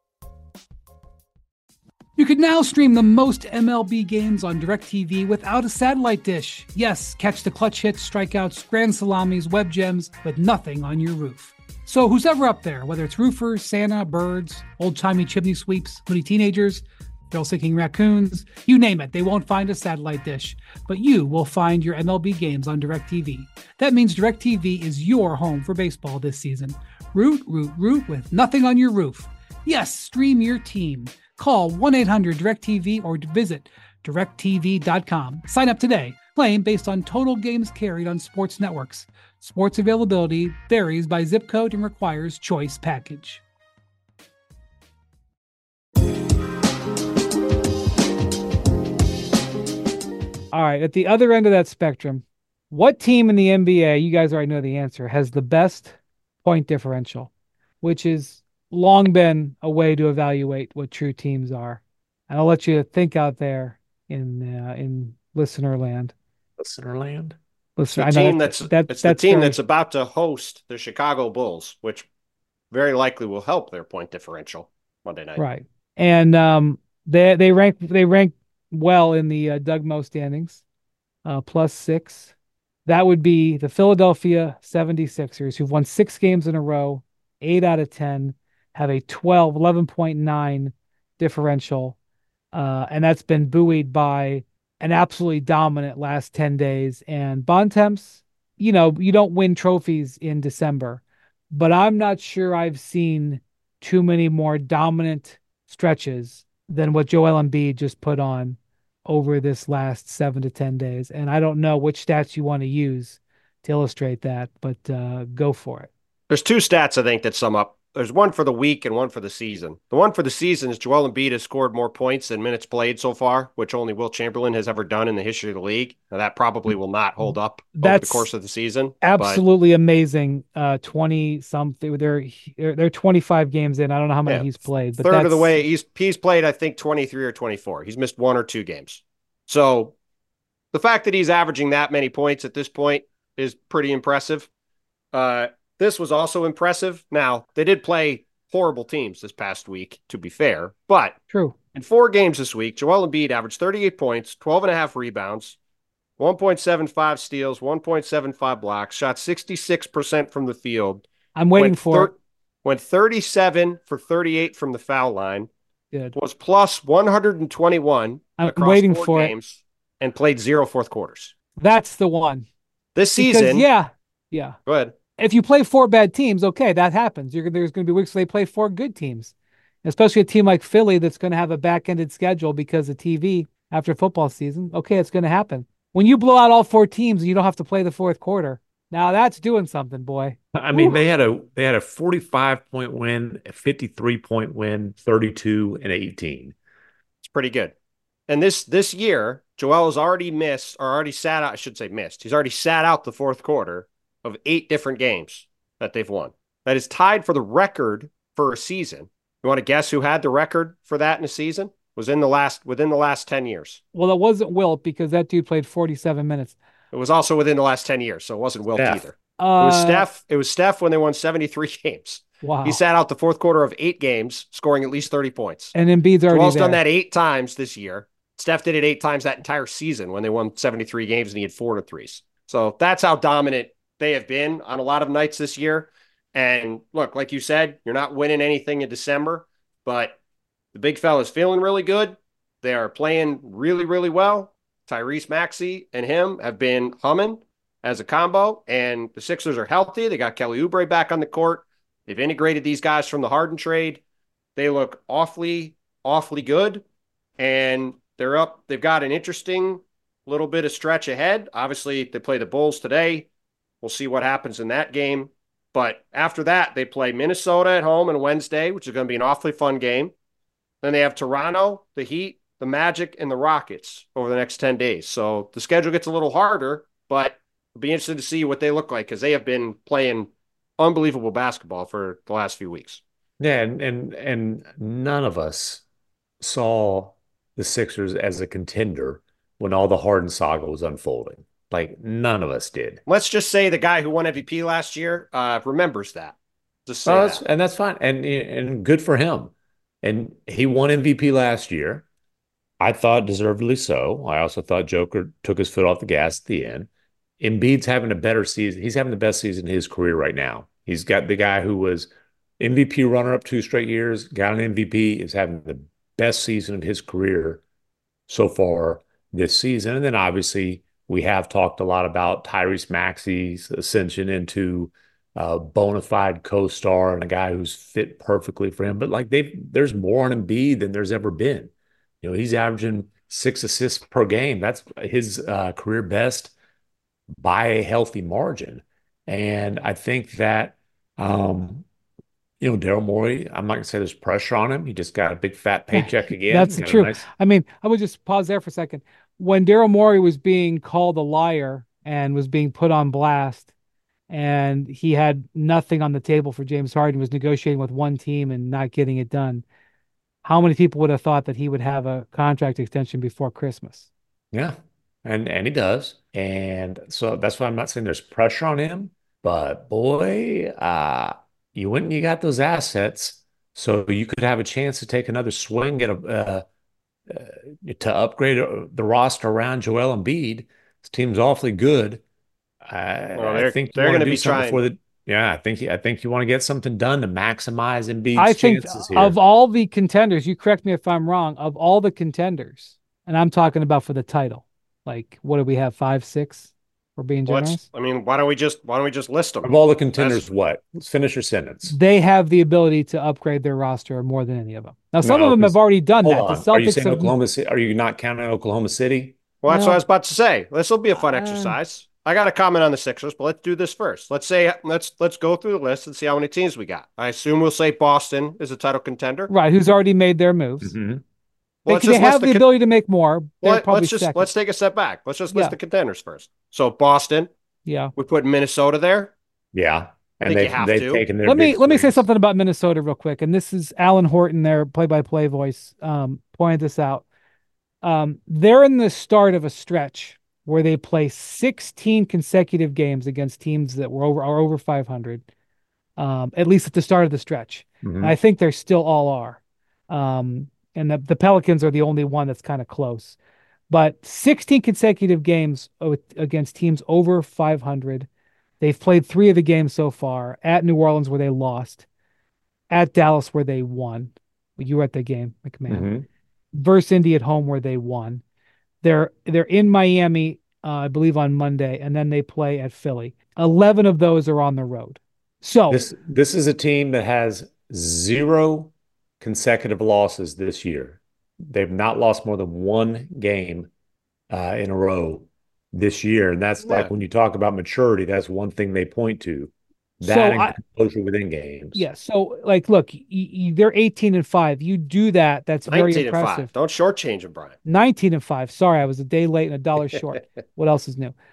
You can now stream the most MLB games on DirecTV without a satellite dish. Yes, catch the clutch hits, strikeouts, grand salamis, web gems with nothing on your roof. So who's ever up there, whether it's roofers, Santa, birds, old-timey chimney sweeps, moody teenagers, thrill-seeking raccoons, you name it, they won't find a satellite dish. But you will find your MLB games on DirecTV. That means DirecTV is your home for baseball this season. Root with nothing on your roof. Yes, stream your team. Call 1-800-DirecTV or visit directtv.com. Sign up today. Claim based on total games carried on sports networks. Sports availability varies by zip code and requires choice package. All right, at the other end of that spectrum, what team in the NBA, you guys already know the answer, has the best point differential, which is long been a way to evaluate what true teams are. And I'll let you think out there in listener land. Listener land? It's the team that's about to host the Chicago Bulls, which very likely will help their point differential Monday night. Right. And they rank well in the Doug Moe standings, +6. That would be the Philadelphia 76ers, who've won 6 games in a row, 8 out of 10, have a 11.9 differential. And that's been buoyed by an absolutely dominant last 10 days. And Bontemps, you don't win trophies in December, but I'm not sure I've seen too many more dominant stretches than what Joel Embiid just put on over this last 7 to 10 days. And I don't know which stats you want to use to illustrate that, but go for it. There's two stats I think that sum up. There's one for the week and one for the season. The one for the season is Joel Embiid has scored more points than minutes played so far, which only Wilt Chamberlain has ever done in the history of the league. Now, that probably will not hold up over the course of the season. Absolutely amazing. 20 something. They're 25 games in. I don't know how many he's played, but third of the way he's played, I think 23 or 24. He's missed 1 or 2 games. So the fact that he's averaging that many points at this point is pretty impressive. This was also impressive. Now, they did play horrible teams this past week, to be fair, but true. In 4 games this week, Joel Embiid averaged 38 points, 12.5 rebounds, 1.75 steals, 1.75 blocks, shot 66% from the field. I'm waiting for it. Went 37 for 38 from the foul line. Good. Was plus 121 across waiting 4 for games it. And played 0 fourth quarters. That's the one. This season. Yeah. Go ahead. If you play 4 bad teams, okay, that happens. There's going to be weeks where they play 4 good teams, especially a team like Philly that's going to have a back-ended schedule because of TV after football season. Okay, it's going to happen. When you blow out all 4 teams and you don't have to play the fourth quarter, now that's doing something, boy. I mean, they had a 45-point win, a 53-point win, 32 and 18. It's pretty good. And this year, Joel has already sat out. I should say missed. He's already sat out the fourth quarter of 8 different games that they've won. That is tied for the record for a season. You want to guess who had the record for that in a season? Within the last 10 years. Well, it wasn't Wilt because that dude played 47 minutes. It was also within the last 10 years, so it wasn't Wilt either. It was Steph. It was Steph when they won 73 games. Wow. He sat out the fourth quarter of 8 games, scoring at least 30 points. And Embiid's already Joel's done that 8 times this year. Steph did it 8 times that entire season when they won 73 games and he had 4 threes. So that's how dominant they have been on a lot of nights this year. And look, like you said, you're not winning anything in December, but the big fella's feeling really good. They are playing really, really well. Tyrese Maxey and him have been humming as a combo, and the Sixers are healthy. They got Kelly Oubre back on the court. They've integrated these guys from the Harden trade. They look awfully, awfully good, and they're up. They've got an interesting little bit of stretch ahead. Obviously, they play the Bulls today. We'll see what happens in that game. But after that, they play Minnesota at home on Wednesday, which is going to be an awfully fun game. Then they have Toronto, the Heat, the Magic, and the Rockets over the next 10 days. So the schedule gets a little harder, but it'll be interesting to see what they look like because they have been playing unbelievable basketball for the last few weeks. Yeah, and none of us saw the Sixers as a contender when all the Harden saga was unfolding. Like, none of us did. Let's just say the guy who won MVP last year remembers that. Just say that. And that's fine. And good for him. And he won MVP last year. I thought deservedly so. I also thought Joker took his foot off the gas at the end. Embiid's having a better season. He's having the best season in his career right now. He's got the guy who was MVP runner-up 2 straight years, got an MVP, is having the best season of his career so far this season. And then obviously we have talked a lot about Tyrese Maxey's ascension into a bona fide co-star and a guy who's fit perfectly for him. But like there's more on Embiid than there's ever been. You know, he's averaging 6 assists per game. That's his career best by a healthy margin. And I think that, Daryl Morey, I'm not going to say there's pressure on him. He just got a big fat paycheck again. That's true. I mean, I would just pause there for a second. When Daryl Morey was being called a liar and was being put on blast, and he had nothing on the table for James Harden, was negotiating with one team and not getting it done, how many people would have thought that he would have a contract extension before Christmas? Yeah, and he does. And so that's why I'm not saying there's pressure on him. But boy, you went and you got those assets, so you could have a chance to take another swing at to upgrade the roster around Joel Embiid. This team's awfully good. Well, I think you they're want going to to do be something trying. before the. Yeah, I think you want to get something done to maximize I Embiid's think chances of here. all the contenders, you correct me if I'm wrong, of all the contenders, and I'm talking about for the title, like what do we have, five, six? We're being generous. I mean, why don't we just list them? Of all the That's contenders, what? Let's finish your sentence. They have the ability to upgrade their roster more than any of them. Now, some of No, them have because already done hold that. The on. Are you Celtics saying have, Oklahoma City? Are you not counting Oklahoma City? well, that's what I well, was about to say. This will be a fun exercise. I got a comment on the Sixers, but let's do this first. Let's go through the list and see how many teams we got. I assume we'll say Boston is a title contender. right, who's already made their moves. Mm-hmm. Well, let's They just have list the ability to make more. They're probably second. let's take a step back. Let's just list Yeah. the contenders first. So Boston, Yeah. we put Minnesota there. Yeah, I and think you have they've to. taken their Let me say swings. something about Minnesota real quick, and this is Alan Horton, their play-by-play voice, pointed this out. They're in the start of a stretch where they play 16 consecutive games against teams that are over 500, at least at the start of the stretch. Mhm. And I think they still all are. And the Pelicans are the only one that's kind of close. But 16 consecutive games against teams over 500. They've played 3 of the games so far at New Orleans where they lost, at Dallas where they won. You were at the game, McMahon. Mhm. Versus Indy at home where they won. They're in Miami, I believe on Monday, and then they play at Philly. 11 of those are on the road. So This is a team that has 0 consecutive losses this year. They've not lost more than 1 game in a row this year, and that's Yeah. like when you talk about maturity, that's one thing they point to. So That and composure within games. yeah, so like, look, they're 18-5. You do that, that's very 19 and impressive. 5. Don't shortchange them, Brian. 19-5. Sorry, I was a day late and a dollar short. What else is new?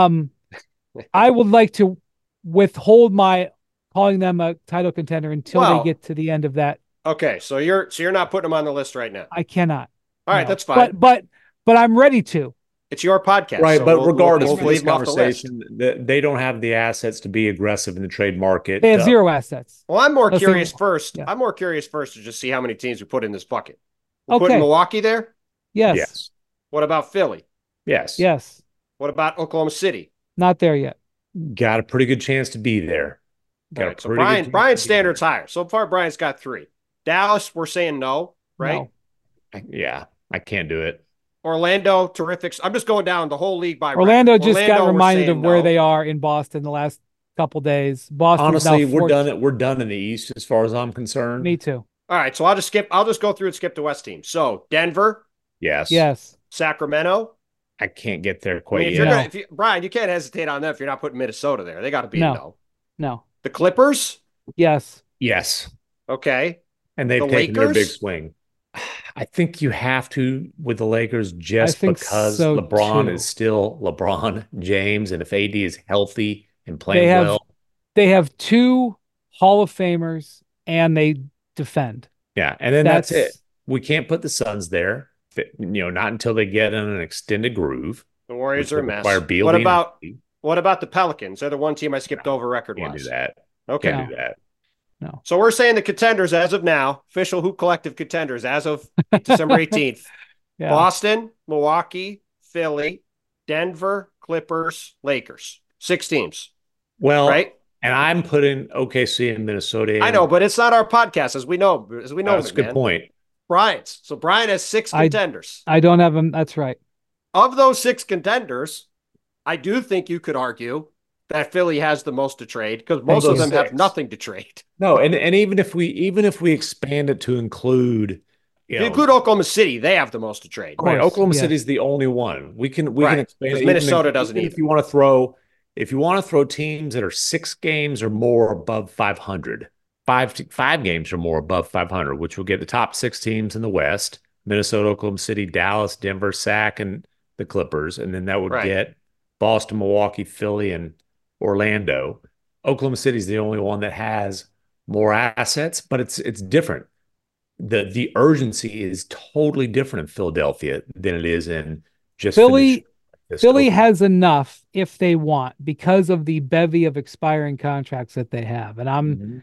I would like to withhold my calling them a title contender until Well- they get to the end of that. Okay, so you're not putting them on the list right now. I cannot. All right, No. that's fine. But I'm ready to. It's your podcast, Right, so but we'll regardless leave of this them off the list. conversation, they don't have the assets to be aggressive in the trade market. They have 0 assets. Well, I'm more Let's curious see. first. Yeah. I'm more curious first to just see how many teams we put in this bucket. We're Okay. putting Milwaukee there. Yes. Yes. What about Philly? Yes. Yes. What about Oklahoma City? Not there yet. Got a pretty good chance to be there. All Got a right, so pretty good chance Brian's to be standards there. higher. So far, Brian's got 3. Dallas, we're saying no, right? No. Yeah, I can't do it. Orlando, terrific. I'm just going down the whole league by Orlando record. just got we're reminded saying of where no. they are in Boston the last couple days. Boston's Honestly, now we're 14. done. We're done in the East as far as I'm concerned. Me too. All right, so I'll just go through and skip the West team. So Denver, Yes. Yes. Sacramento. I can't get there I quite mean, if yet. you're No. gonna, Brian, you can't hesitate on them if you're not putting Minnesota there. They got to be No. a no. No. The Clippers, Yes. Yes. okay. And they've The taken their big Lakers? swing. I think you have to with the Lakers just think because so, LeBron too. is still LeBron James, and if AD is healthy and playing They have well, they have 2 Hall of Famers and they defend. yeah, and then That's that's it. We can't put the Suns there, not until they get in an extended groove. The Warriors which are a will mess. require Beal What being about healthy. the Pelicans? They're the one team I skipped over record Can't do wise. that. Okay. Can't do that. No. So we're saying the contenders as of now, official Hoop Collective contenders as of December 18th. Yeah. Boston, Milwaukee, Philly, Denver, Clippers, Lakers. 6 teams, Well, right? and I'm putting OKC and Minnesota in. I know, but it's not our podcast, as we know. That's a good man. point. Brian's. So Brian has 6 contenders. I don't have them. That's right. Of those 6 contenders, I do think you could argue that Philly has the most to trade because most of them have 6. nothing to trade. No, and even if we expand it to include, If you include Oklahoma City, they have the most to trade. right, course, Oklahoma yes. City's the only one. We can Right, expand because it. Minnesota doesn't If you want to throw teams that are 6 games or more above 500, 5 games or more above 500, which will get the top 6 teams in the West: Minnesota, Oklahoma City, Dallas, Denver, Sac, and the Clippers, and then that would Right. get Boston, Milwaukee, Philly, and Orlando. Oklahoma City is the only one that has more assets, but it's different. The urgency is totally different in Philadelphia than it is in just Philly this Philly Oklahoma. has enough if they want because of the bevy of expiring contracts that they have. And I'm Mhm.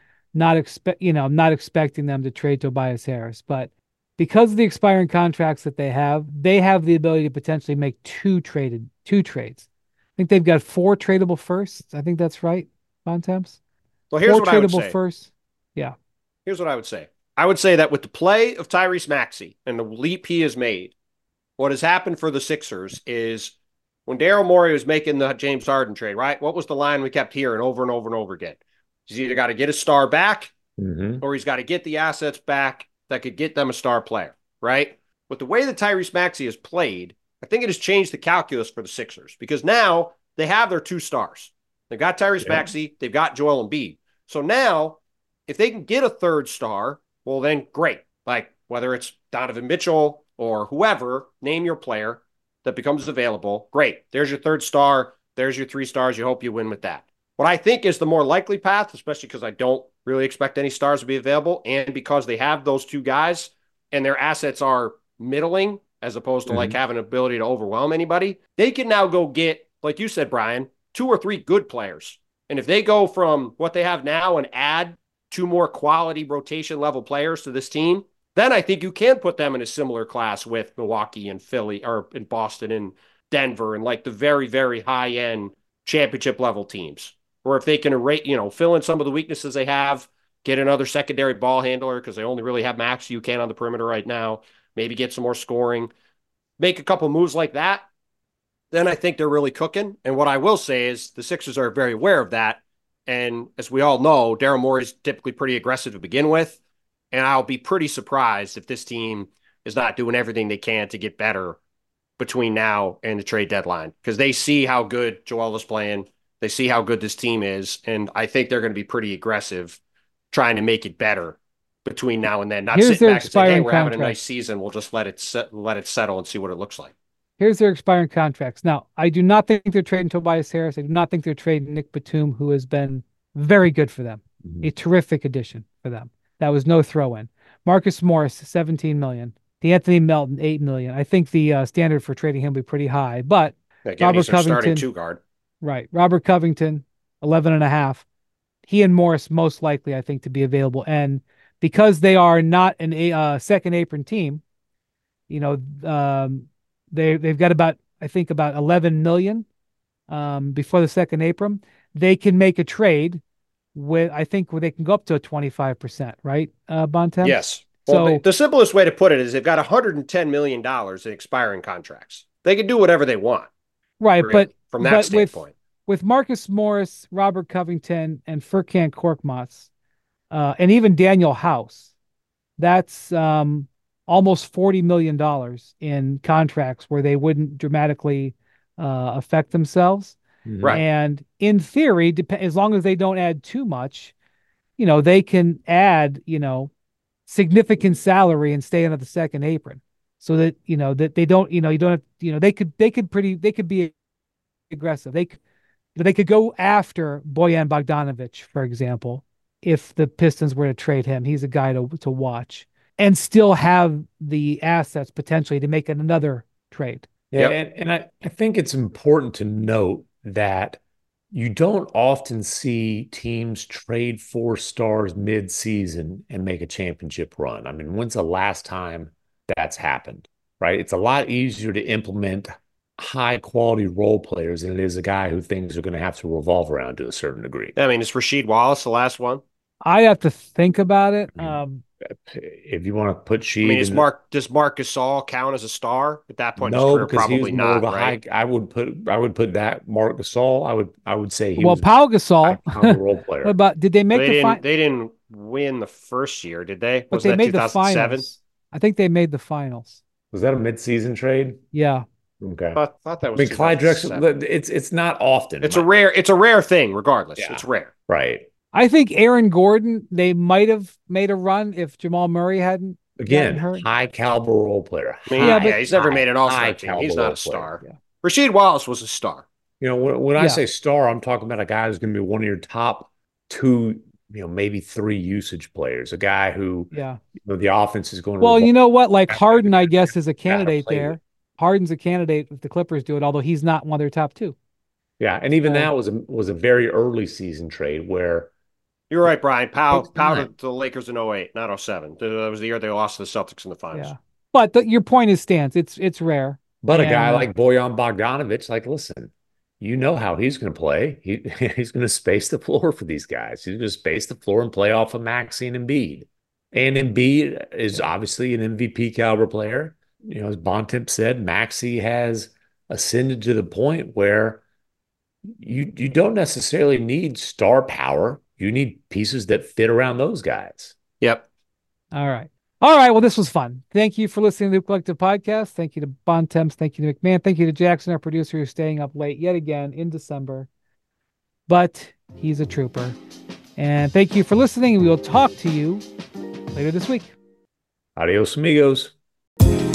I'm not expecting them to trade Tobias Harris, but because of the expiring contracts that they have the ability to potentially make two trades. think they've got 4 tradable firsts. I think that's right, Bontemps. Well, here's 4 what I would tradable say. firsts. Yeah. Here's what I would say. I would say that with the play of Tyrese Maxey and the leap he has made, what has happened for the Sixers is when Daryl Morey was making the James Harden trade, right? What was the line we kept hearing over and over and over again? He's either got to get a star back or he's got to get the assets back that could get them a star player, right? With the way that Tyrese Maxey has played, I think it has changed the calculus for the Sixers because now they have their 2 stars. They've got Tyrese Maxey, they've got Joel Embiid. So now, if they can get a 3rd star, well, then great. Like whether it's Donovan Mitchell or whoever, name your player that becomes available. Great. There's your 3rd star. There's your 3 stars. You hope you win with that. What I think is the more likely path, especially because I don't really expect any stars to be available, and because they have those 2 guys and their assets are middling as opposed to like having an ability to overwhelm anybody, they can now go get, like you said, Brian, 2 or 3 good players. And if they go from what they have now and add 2 more quality rotation level players to this team, then I think you can put them in a similar class with Milwaukee and Philly or in Boston and Denver and like the very, very high end championship level teams. Or if they can fill in some of the weaknesses they have, get another secondary ball handler because they only really have Max you can on the perimeter right now, maybe get some more scoring, make a couple moves like that, then I think they're really cooking. And what I will say is the Sixers are very aware of that. And as we all know, Daryl Morey is typically pretty aggressive to begin with. And I'll be pretty surprised if this team is not doing everything they can to get better between now and the trade deadline because they see how good Joel is playing. They see how good this team is. And I think they're going to be pretty aggressive trying to make it better between now and then. Not Here's sitting their back and saying, hey, we're having a expiring nice season. We'll just let it settle and see what it looks like. Here's their expiring contracts. Now, I do not think they're trading Tobias Harris. I do not think they're trading Nick Batum, who has been very good for them. A terrific addition for them. That was no throw-in. Marcus Morris, $17 million. D'Anthony Melton, $8 million. I think the standard for trading him will be pretty high, but Again, Robert he's their starting Covington, 2 guard. right? Robert Covington, 11.5. He and Morris most likely, I think, to be available. And because they are not a second apron team, they've got about 11 million before the second apron. They can make a trade with, I think, where they can go up to a 25%, right, Bontemps? Yes. Well, the simplest way to put it is they've got $110 million in expiring contracts. They can do whatever they want. Right, really, from that standpoint. With Marcus Morris, Robert Covington, and Furkan Korkmaz, and even Daniel House, that's almost $40 million in contracts where they wouldn't dramatically affect themselves. Right. And in theory, as long as they don't add too much, they can add, significant salary and stay under the second apron so that, that they don't, you don't have, they could be aggressive. They could go after Bojan Bogdanovic, for example, if the Pistons were to trade him. He's a guy to watch and still have the assets potentially to make another trade. Yeah, and I think it's important to note that you don't often see teams trade 4 stars mid-season and make a championship run. I mean, when's the last time that's happened, right? It's a lot easier to implement high-quality role players than it is a guy who things are going to have to revolve around to a certain degree. I mean, is Rasheed Wallace the last one? I have to think about it. If you want to put Sheed, I mean, does Marc Gasol count as a star at that point? No, in his career? because Probably he's more not. of a right? I would put that Marc Gasol. I would say he well, was Pau Gasol, a role player. But did they make They didn't win the first year, did they? Was that 2007? I think they made the finals. Was that a mid-season trade? Yeah. Okay. I thought that was. I mean, Clyde Drexler. It's not often. It's a rare thing. Regardless, it's rare. Right. I think Aaron Gordon, they might have made a run if Jamal Murray hadn't Again, hurt. high caliber role player. I mean, he's never made an all-star team. He's not a star. Yeah. Rasheed Wallace was a star. When I say star, I'm talking about a guy who's going to be one of your top 2, maybe 3 usage players. A guy who, the offense is going to. Well, you know what? Like Harden, I guess, is a candidate there. Harden's a candidate if the Clippers do it, although he's not one of their top 2. Yeah, and even that was a very early season trade where. You're right, Brian. Powell to the Lakers in 08, not 07. That was the year they lost to the Celtics in the finals. Yeah. But your point stands. It's rare. But a guy like Bojan Bogdanovic, listen, you know how he's going to play. He's going to space the floor for these guys. He's going to space the floor and play off of Maxey and Embiid. And Embiid is obviously an MVP caliber player. You know, as Bontemps said, Maxey has ascended to the point where you don't necessarily need star power. You need pieces that fit around those guys. Yep. All right. All right. Well, this was fun. Thank you for listening to the Hoop Collective podcast. Thank you to Bontemps. Thank you to McMahon. Thank you to Jackson, our producer, who's staying up late yet again in December. But he's a trooper. And thank you for listening. We will talk to you later this week. Adios, amigos.